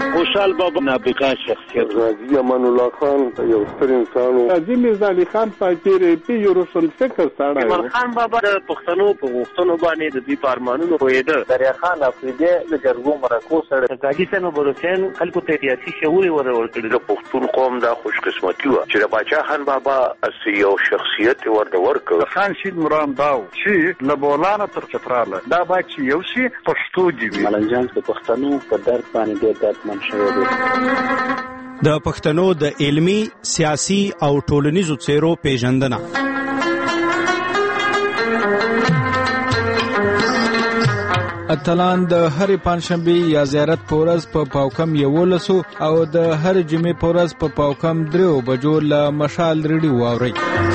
خوشحال بابا نابغه شخصیت، غازی امان الله خان یو ستر انسان و قاضي میرزا علي خان پاکيري پی یو روشن فکر سره عمر خان بابا د پښتنو په غوښتنو باندې د دې پارمانونو پوهېده. دریا خان افریدي د جرګو مرکو سره قاضي سنو بروسین خلکو ته سیاسي شعور ورکړي. د پښتون قوم دا خوش قسمتي و چې د باچا خان بابا اسی یو شخصیت ورته ورکړ. خان شید مرام داو چې لبولانه تر چتراله دا با چې یو شي پښتو دی وي. ملنجان د پښتنو په درد باندې ډېر دردمن شوی دی. د پښتنو د علمی، سیاسي او ټولنیزو څیرو پیژندنه. اتلان د هرې پنځشنبې یا زیارت په ورځ په پاوکم یولسو او د هرې جمعې په ورځ په پاوکم دریو بجو له مشال ریډیو واورئ.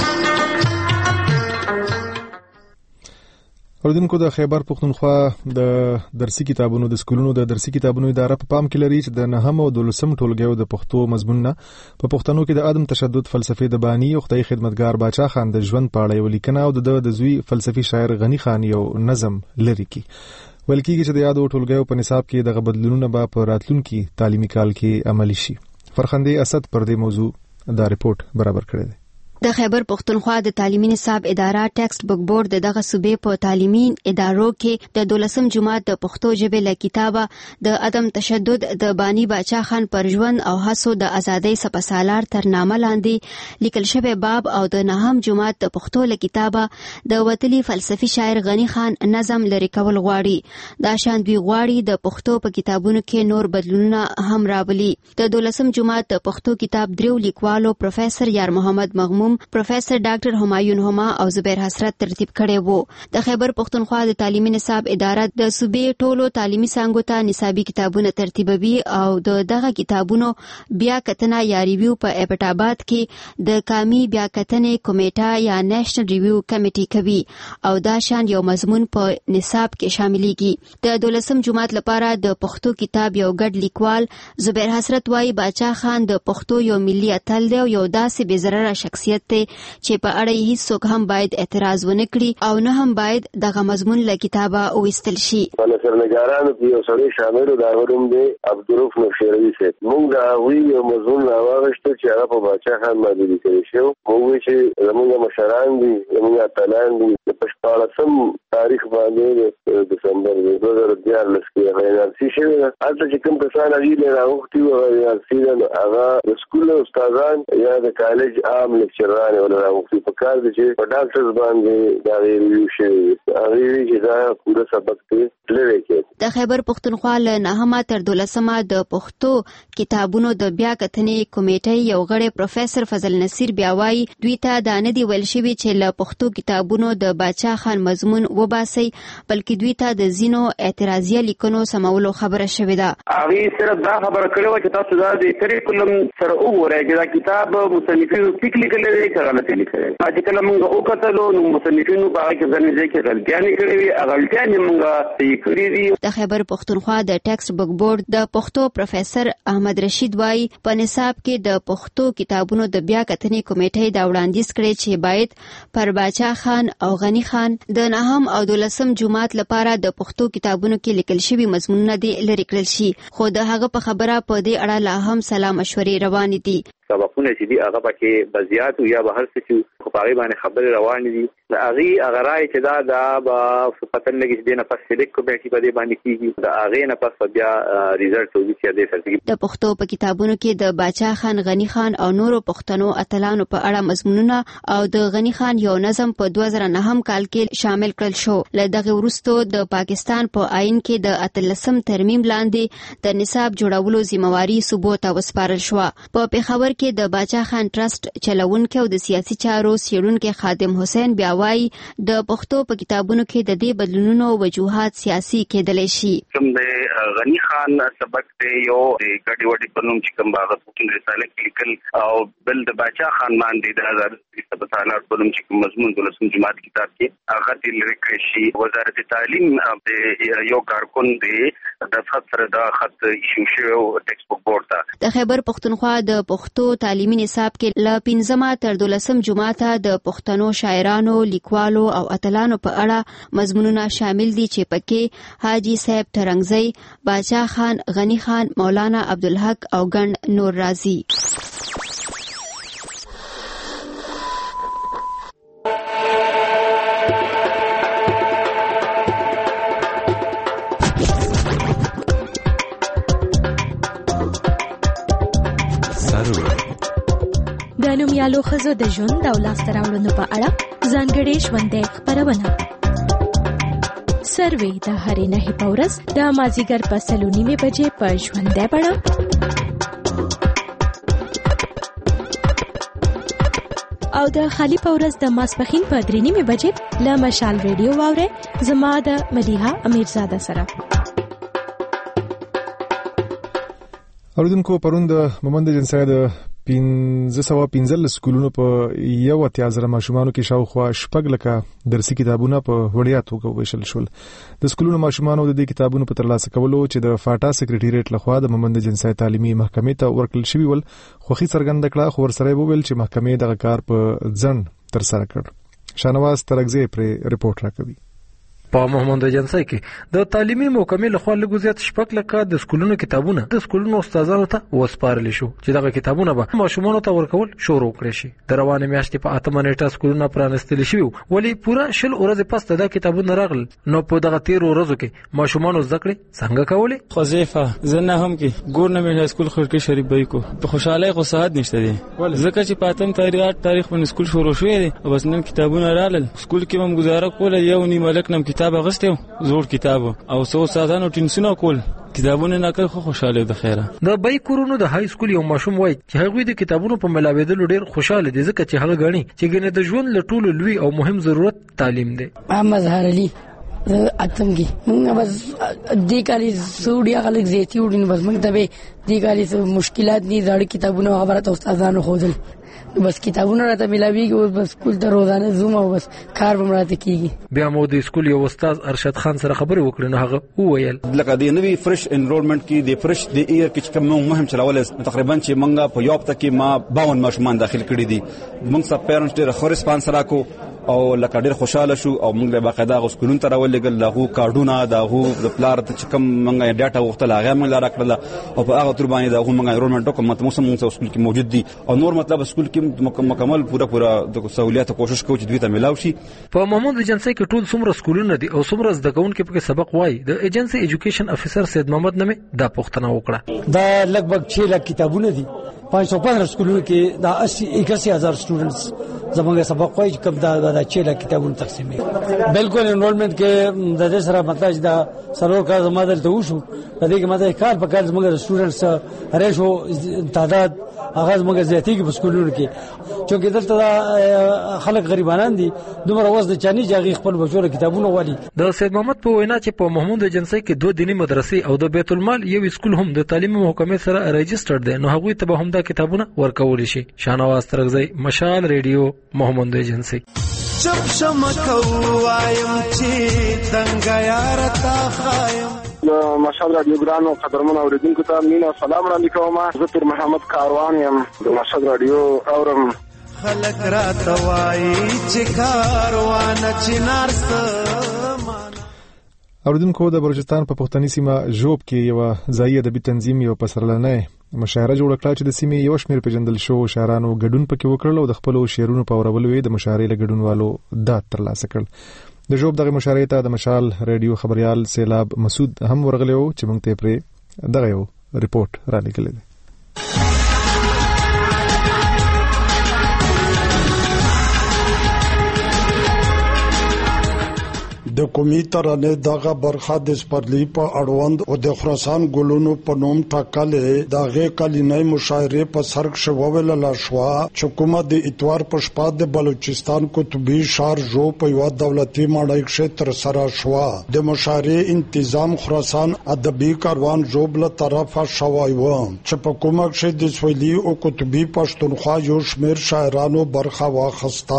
اوریدونکو د خیبر پښتونخوا د درسي کتابونو د سکولونو د درسي کتابونو اداره په پام کې لري چې د نهم او دولسم ټولګیو د پښتو مضمونونه په پښتنو کې د عدم تشدد فلسفې د بانی او خدای خدمتګار باچا خان د ژوند په اړه یو لیکنه او د د زوی فلسفي شاعر غنی خان یو نظم لري کی ولکه چې د یادو ټولګیو په نصاب کې د بدلونونو به په راتلونکي تعلیمي کال کې عملی شي. فرخندې اسد پر دې موضوع دا ریپورت برابر کړی دی. د خیبر پښتونخوا د تعلیمي نصاب اداره ټیکسټ بک بورډ دغه صوبې په تعلیمي ادارو کې د دولسم جماعت د پښتو ژبې له کتابه د عدم تشدد د بانی باچا خان پر ژوند او هڅو د ازادۍ سپسالار تر نامه لاندې لیکل شوی باب او د نهم جماعت د پښتو له کتابه د وتلی فلسفي شاعر غنی خان نظم لري کول غواړي. دا شان دوی غواړي د پښتو په کتابونو کې نور بدلونونه هم راولي. د دولسم جماعت د پښتو کتاب دریو لیکوالو پروفیسور یار محمد مغموم، پروفیسور ډاکټر همایون هما او زبیر حسرت ترتیب کړي وو. د خیبر پښتونخوا د تعلیمي نصاب اداره د صوبې ټولو تعلیمي څانګو ته نصابي کتابونه ترتیبوي او د دغه کتابونو بیا کتنه یا ریویو په ایبټ آباد کې د قومي بیا کتنې کمیټه یا نېشنل ریویو کمیټي کوي او دا شان یو مضمون په نصاب کې شاملېږي. د دولسم جماعت لپاره د پښتو کتاب یو ګډ لیکوال زبیر حسرت وايي باچا خان د پښتو یو ملي اتل دی او یو داسې بې ضرره شخصیت چې په اړه هیڅ څوک هم باید اعتراض ونه کړي او نه هم باید دغه مضمون له کتابه وویستل شي. په نثرنګارانو کې یو سړی شامل و، دا هروم دی عبدالرؤف نوشیروي صاحب. موږ د هغوی یو مضمون راواغېسته چې هغه په باچا خان باندې لیکلی شوی. موږ وایو چې زموږ مشران دي، زموږ اتلان دي. په شپاړسم تاریخ باندې د دسمبر دوه زره دیارلس کې هغه انارسي شوې ده. هلته چې کوم کسان هغوی له راغوښتي وو هغه انارسي ده، هغه د سکول استادان یا د کالج عام لیکچران ولا راغوښتي. په کار دي چې په ډاکټرز باندې دا ریویو شوی هغوی وایي چې دا پوره سبق دی لري کې. د خیبر پښتونخوا له نهمه تر دولسمه د پښتو کتابونو د بیا کتنې کمیټې یو غړی پروفیسور فضل نصیر بیا وایي دوی ته دا نه دی ویل شوي چې له پښتو کتابونو د باچا خان مضمون وباسي، بلکې دوی ته د ځینو اعتراضیه لیکنو سمولو خبره شوې ده. هغوی صرف دا خبره کړې وه چې تاسو دا د کریکولم سره وګورئ چې دا کتاب مصنفینو ټیک لیکلی دی که غلطي لیکلی دی. چې کله موږ وکتلو نو مصنفینو په هغه کې ځینې ځای کې غلطیانې کړې وي، هغه غلطیانې موږ صحیح کړي دي. د خیبر پښتونخوا د ټیکسټ بک بورډ د پښتو پروفیسور احمد رشید وایي په نصاب کې د پښتو کتابونو د بیا کتنې کمیټې دا وړاندیز کړی چې باید پر باچا خان او غنی خان د نهم او دولسم جماعت لپاره د پښتو کتابونو کې لیکل شوي مضمونونه دې لرې کړل شي. خو د هغه په خبره په دې اړه لا هم سلا مشورې روانې دي. سبقونه چې دي هغه پکې بزیات یا به هر څه چې په هغې باندې خبرې روانې دي. د هغې هغه رایې چې دا دا به پتن لګي چې دې نه پس سلیکټ کمیټې په دې باندې کېږي، د هغې نه پس بیا ریزلټ وځي چې دې سرټیفیکټ. د پښتو په کتابونو کې د باچا خان، غنی خان او نورو پښتنو اتلانو په اړه مضمونونه او د غنی خان یو نظم په دوه زره نهم کال کې شامل کړل شو. له دغې وروسته د پاکستان په پا آئین کې د اتلسم ترمیم لاندې د نصاب جوړولو ذمہواري صوبو ته وسپارل شوه. په پېښور کې د باچا خان ټرست چلونکي او د سیاسي چارو څېړونکي خادم حسین بیا وایي د پښتو په کتابونو کې د دې بدلونونو وجوهات سیاسي کېدلی شي. کوم د غنی خان سبق دی یو د ګډې وډې په نوم چې کوم هغه پښتون رساله کې لیکل او بل د باچا خان باندې د هزار سبسالار په نوم چې کوم مضمون دولسم جماعت کتاب کې هغه دې لرې کړی شي. وزارت تعلیم د یو کارکون دی د خط سره د خط ایشو شوی ټیکسټ بک بورډ ته. د خیبر پښتونخوا د پښتو پښتو تعلیمي نصاب کې ل پنځمه تر دولسم جماعته د پښتنو شاعرانو، لیکوالو او اتلانو په اړه مضمونونه شامل دي چې پکې حاجی صاحب ترنګزی، باچا خان، غنی خان، مولانا عبدالحق او ګڼ نور راځي. د نومیالو ښځو د ژوند او لاسته راوړنو په اړه ځانګړې ژوندۍ خپرونه. سروې د هرې نهې په ورځ د مازدیګر په سلو نیمې بجې په ژوندۍ بڼه او د خالي په ورځ د ماسپښین په درې نیمې بجې له مشال ریډیو واورئ. زما د مدیحه امیرزاده سره. اوریدونکو پرون د مومند جنسای د پنځه سوه پنځلس سکولونو په یو اتیا زره ماشومانو کې شاوخوا شپږ لکه درسي کتابونه په وړیا توګه وویشل شول. د سکولونو ماشومانو د دې کتابونو په ترلاسه کولو چې د فاټا سکریټریټ لخوا د مومند جنسای تعلیمي محکمې ته ورکړل شوی ول، خوښي څرګنده کړه، خو ورسره وویل چې محکمې دغه کار په ځنډ ترسره کړ. شانواز ترنګزی پر ریپورت راکوي. په محمد جنسای کې د تعلیمي محکمې لخوا لږ زیات شپږ لکه د سکولونو کتابونه د سکولونو استادانو ته وسپارل شو چې دغه کتابونه به ماشومانو ته ورکول شروع کړي شي. د روانې میاشتې په اتمه نیټه سکولونه پرانستل شوي ولی پوره شل ورځې پس دا کتابونه راغل. نو په دغه تیر ورځو کې ماشومانو زده کړې څنګه کولې؟ خزیفه زنه هم کې ګورنمنت های سکول خړکې شریف بای کو په خوشاله خو صحت نشته دي ځکه چې په اتم تاریخ تاریخ باندې سکول شروع شوی دی. بس نن کتابونه راغل سکول کې هم گزاره کوله. یو نیمه لک نم کتاب اغستم زوړ کتاب او څو ساتانو ټینسونه کول کتابونه نه کوي. خو خوشاله د خیره د بای کورونو د های سکول یو ماشوم وای چې هغه د کتابونو په ملاویدلو ډیر خوشاله دي ځکه چې هغه غني چې ګنه د ژوند له ټولو لوی او مهم ضرورت تعلیم دی. محمد زهر علي اتم کې موږ بس دې کالي سعودي خلک زیاتی وډین بس موږ ته به دې کالي مشکلات دي زړه کتابونه خبره ته استادانو خوذل بس کتابونه راته ملاویږي او بس سکول ته روزانه زوم او بس کار به مراته کیږي. بیا مو د سکول یو استاد ارشد خان سره خبرې وکړې نو هغه وویل لکه د نوی فرش انرولمنت کې د فرش د ایر کې کوم مهم چلول تقریبا چې منګه په یو هفته کې ما باون ماشومان داخل کړي دي. موږ سب پیرنټس ډېر خو ریسپانس راکو او لکه ډېر خوشاله شو او موږ له باقاعده سکولونو ته راولېګل لاغو کارډونه داغو د پلار ته چې کوم منګه ډاټا وختل هغه موږ لاره کړل او په هغه تر باندې داغو منګه انرولمنت ډاکومنت مو سم موږ سکول کې موجود دي او نور مطلب سکول کې مکمل پورا پورا د سہولیات کوشش کوو چې دوی ته ملاوي شي. په محمود جنسای کې ټول څومره سکولونه دي او څومره زده کوونکي په سبق وای د ایجنسی ایجوکیشن افیسر سید محمد نمه دا پوښتنه وکړه. دا لګبګ छह लाख کتابونه دي पाँच सौ पंद्रह سکولونو کې دا अस्सी इक्यासी हज़ार स्टूडेंट्स زموږ سبق وای چې کوم دا د छह लाख کتابونه تقسیم دي. بالکل انرولمنت کې د دې سره مطلب دا سرور کار زمادل ته وشو د دې کې ماته کار په کار زموږ سټوډنټس ریشو تعداد اغاز موږ زیاتی کې په سکولونو کې چې دلته خلک غریبانان دي دومره وزن چاني جاغي خپل بچو کتابونه والی. د سید محمد په وینا چې په محمود جنسای کې دوه دینی مدرسې او د بیت المال یو سکول هم د تعلیمي محکمې سره ريجسترډ دي نو هغه ته به هم دا کتابونه ورکول شي. شانواز ترغزی مشال ریډیو محمود جنسای. چپ شمکو وایم چې څنګه یار تا خایم مشال رادیو ګرانو قدرمن اوریدونکو ته مینا سلام وړاندې کوم. زه پیر محمد کاروان یم د مشال رادیو اورم. خلک را توای چې کاروان چنارس اوریدونکو د بلوچستان په پښتني سیمه ژوب کې یو ځای ادبي تنظیم یو پسرلنه مشاعره جوړ کړه چې د سیمې یو شمېر پیژندل شو شاعرانو ګډون پکې وکړل او د خپل شعرونو په اورولو د مشاعرې له ګډونوالو داد ترلاسه کړ. د ژوب دغه مشاعرې ته د مشال ریډیو خبريال سیلاب مسعود هم ورغلی و چې موږ ته پرې دغه یو ریپورت را لګل دي. د قومي ترانې دغه برخه د سپرلی په اړوند او د خراسان ګلونو په نوم ټاکلې دغه کلینای مشاعره په سرک شوول لا شوا چې کومه د اتوار په شپه د بلوچستان قطبي شهر جو په یو دولتي ماړی کې تر سره شوا. د مشاعره تنظیم خراسان ادبي کاروان جو بل طرفه شوای و چې په کومه کې د سویلي او قطبي پښتونخوا یو شمیر شاعرانو برخه واخسته.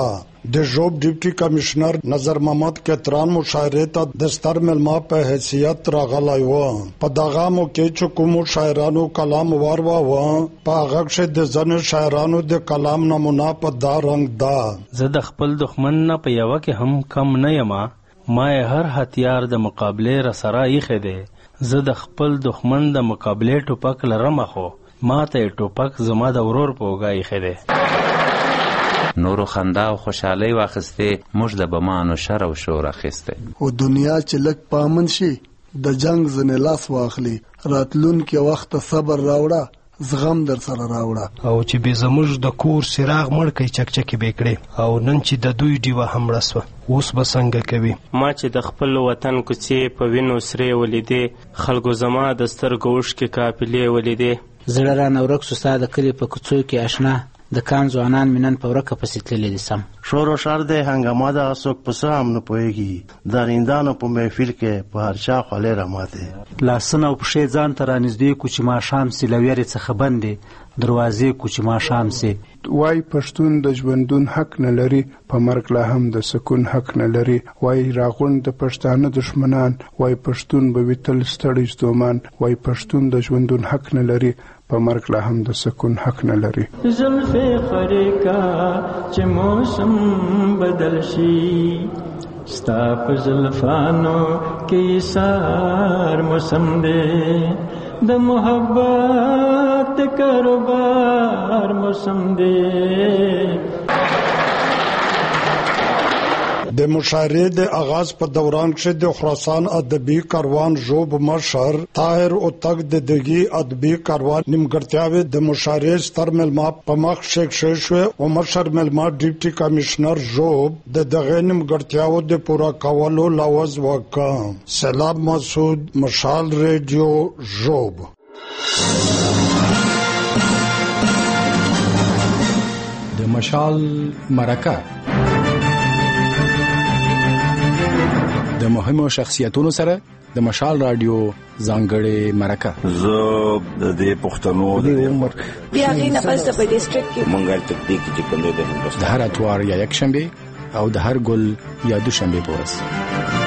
د ژوب ډیپټي کمشنر نظر محمد کتران مشاعره ته د ستر ملما په حیثیت راغلی و. په دغه موقع چې کوم شاعرانو کلام واروا و په هغه کې د ځنې شاعرانو د کلام نمونه په دا رنګ ده. زه د خپل دښمن نه په یوه کې هم کم نه یم، ما یې هر هتیار د مقابلې رسره ایښی دی. زه د خپل دښمن د مقابلې ټوپک لرم، خو ما ته یې ټوپک زما د ورور په اوږه ایښی دی. نورو خندا او خوشحالۍ واخیستې، موږ د بمانو شر او شور اخیستی. او دنیا چې لږ پامن شي د جنگ ځنې لاس واخلي، راتلونکي وخت صبر راوړه، زغم در سره راوړه. او چې به زموږ د کور سراغ مړ کوي چکچکې به کړي، او نن چې د دوی ډیوه هم مړه سوه اوس به څنګه کوي. ما چې د خپل وطن کوڅې په وینو سرې ولیدې، خلکو زما د سترګو اوښکې قافلې ولیدې. زړه رانه ورک سو ستا د کلي په کوڅو کې اشنا، د کان ځوانان مې نن په ورکه پسې تللي دي سم. شور و شر دی هنګامه ده، څوک په څه هم نه پوهېږي. د رندانو په محفل کې په هر چا خولې راماتې. لاسونه او پښې ځان ته رانږدې کړو چې ماښام سي، له ویرې څخه بندې دروازې کړو چې ماښام سي. وای پښتون د ژوندون حق نه لري، په مرګ لا هم د سکون حق نه لري. وای راغونډ د پښتانه دشمنان، وای پښتون به وي تل ستړی ستومان. وای پښتون د ژوندون حق نه لري، په مرګ لا هم د سکون حق نه لري. زلفې خرې کا چې موسم بدل شي، ستا په زلفانو کې سار موسم دی، د محبت کاروبار موسم دی. د مشاعرې د آغاز په دوران کې د خراسان ادبي کاروان ژوب مشر طاهر اوتک د دغي ادبي کاروان نیمګړتیاوي د مشاعرې ستر ملما په مخ شیک شوی او مشر ملما ډیپټي کمشنر ژوب د دغه نیمګړتیاو د پورا کولو لوز وکړ. سلام مسعود، مشال ریډیو ژوب. د مشال مرکه د مهمو شخصیتونو سره د مشال رادیو ځانګړې مرکه. زه د دې پښتنو د عمر بیا غینه پس په ډیسټریکټ کې مونږه تکتیک چې کوم د د هر اتوار یا یک شنبه او د هر ګل یا دوشنبه پورس.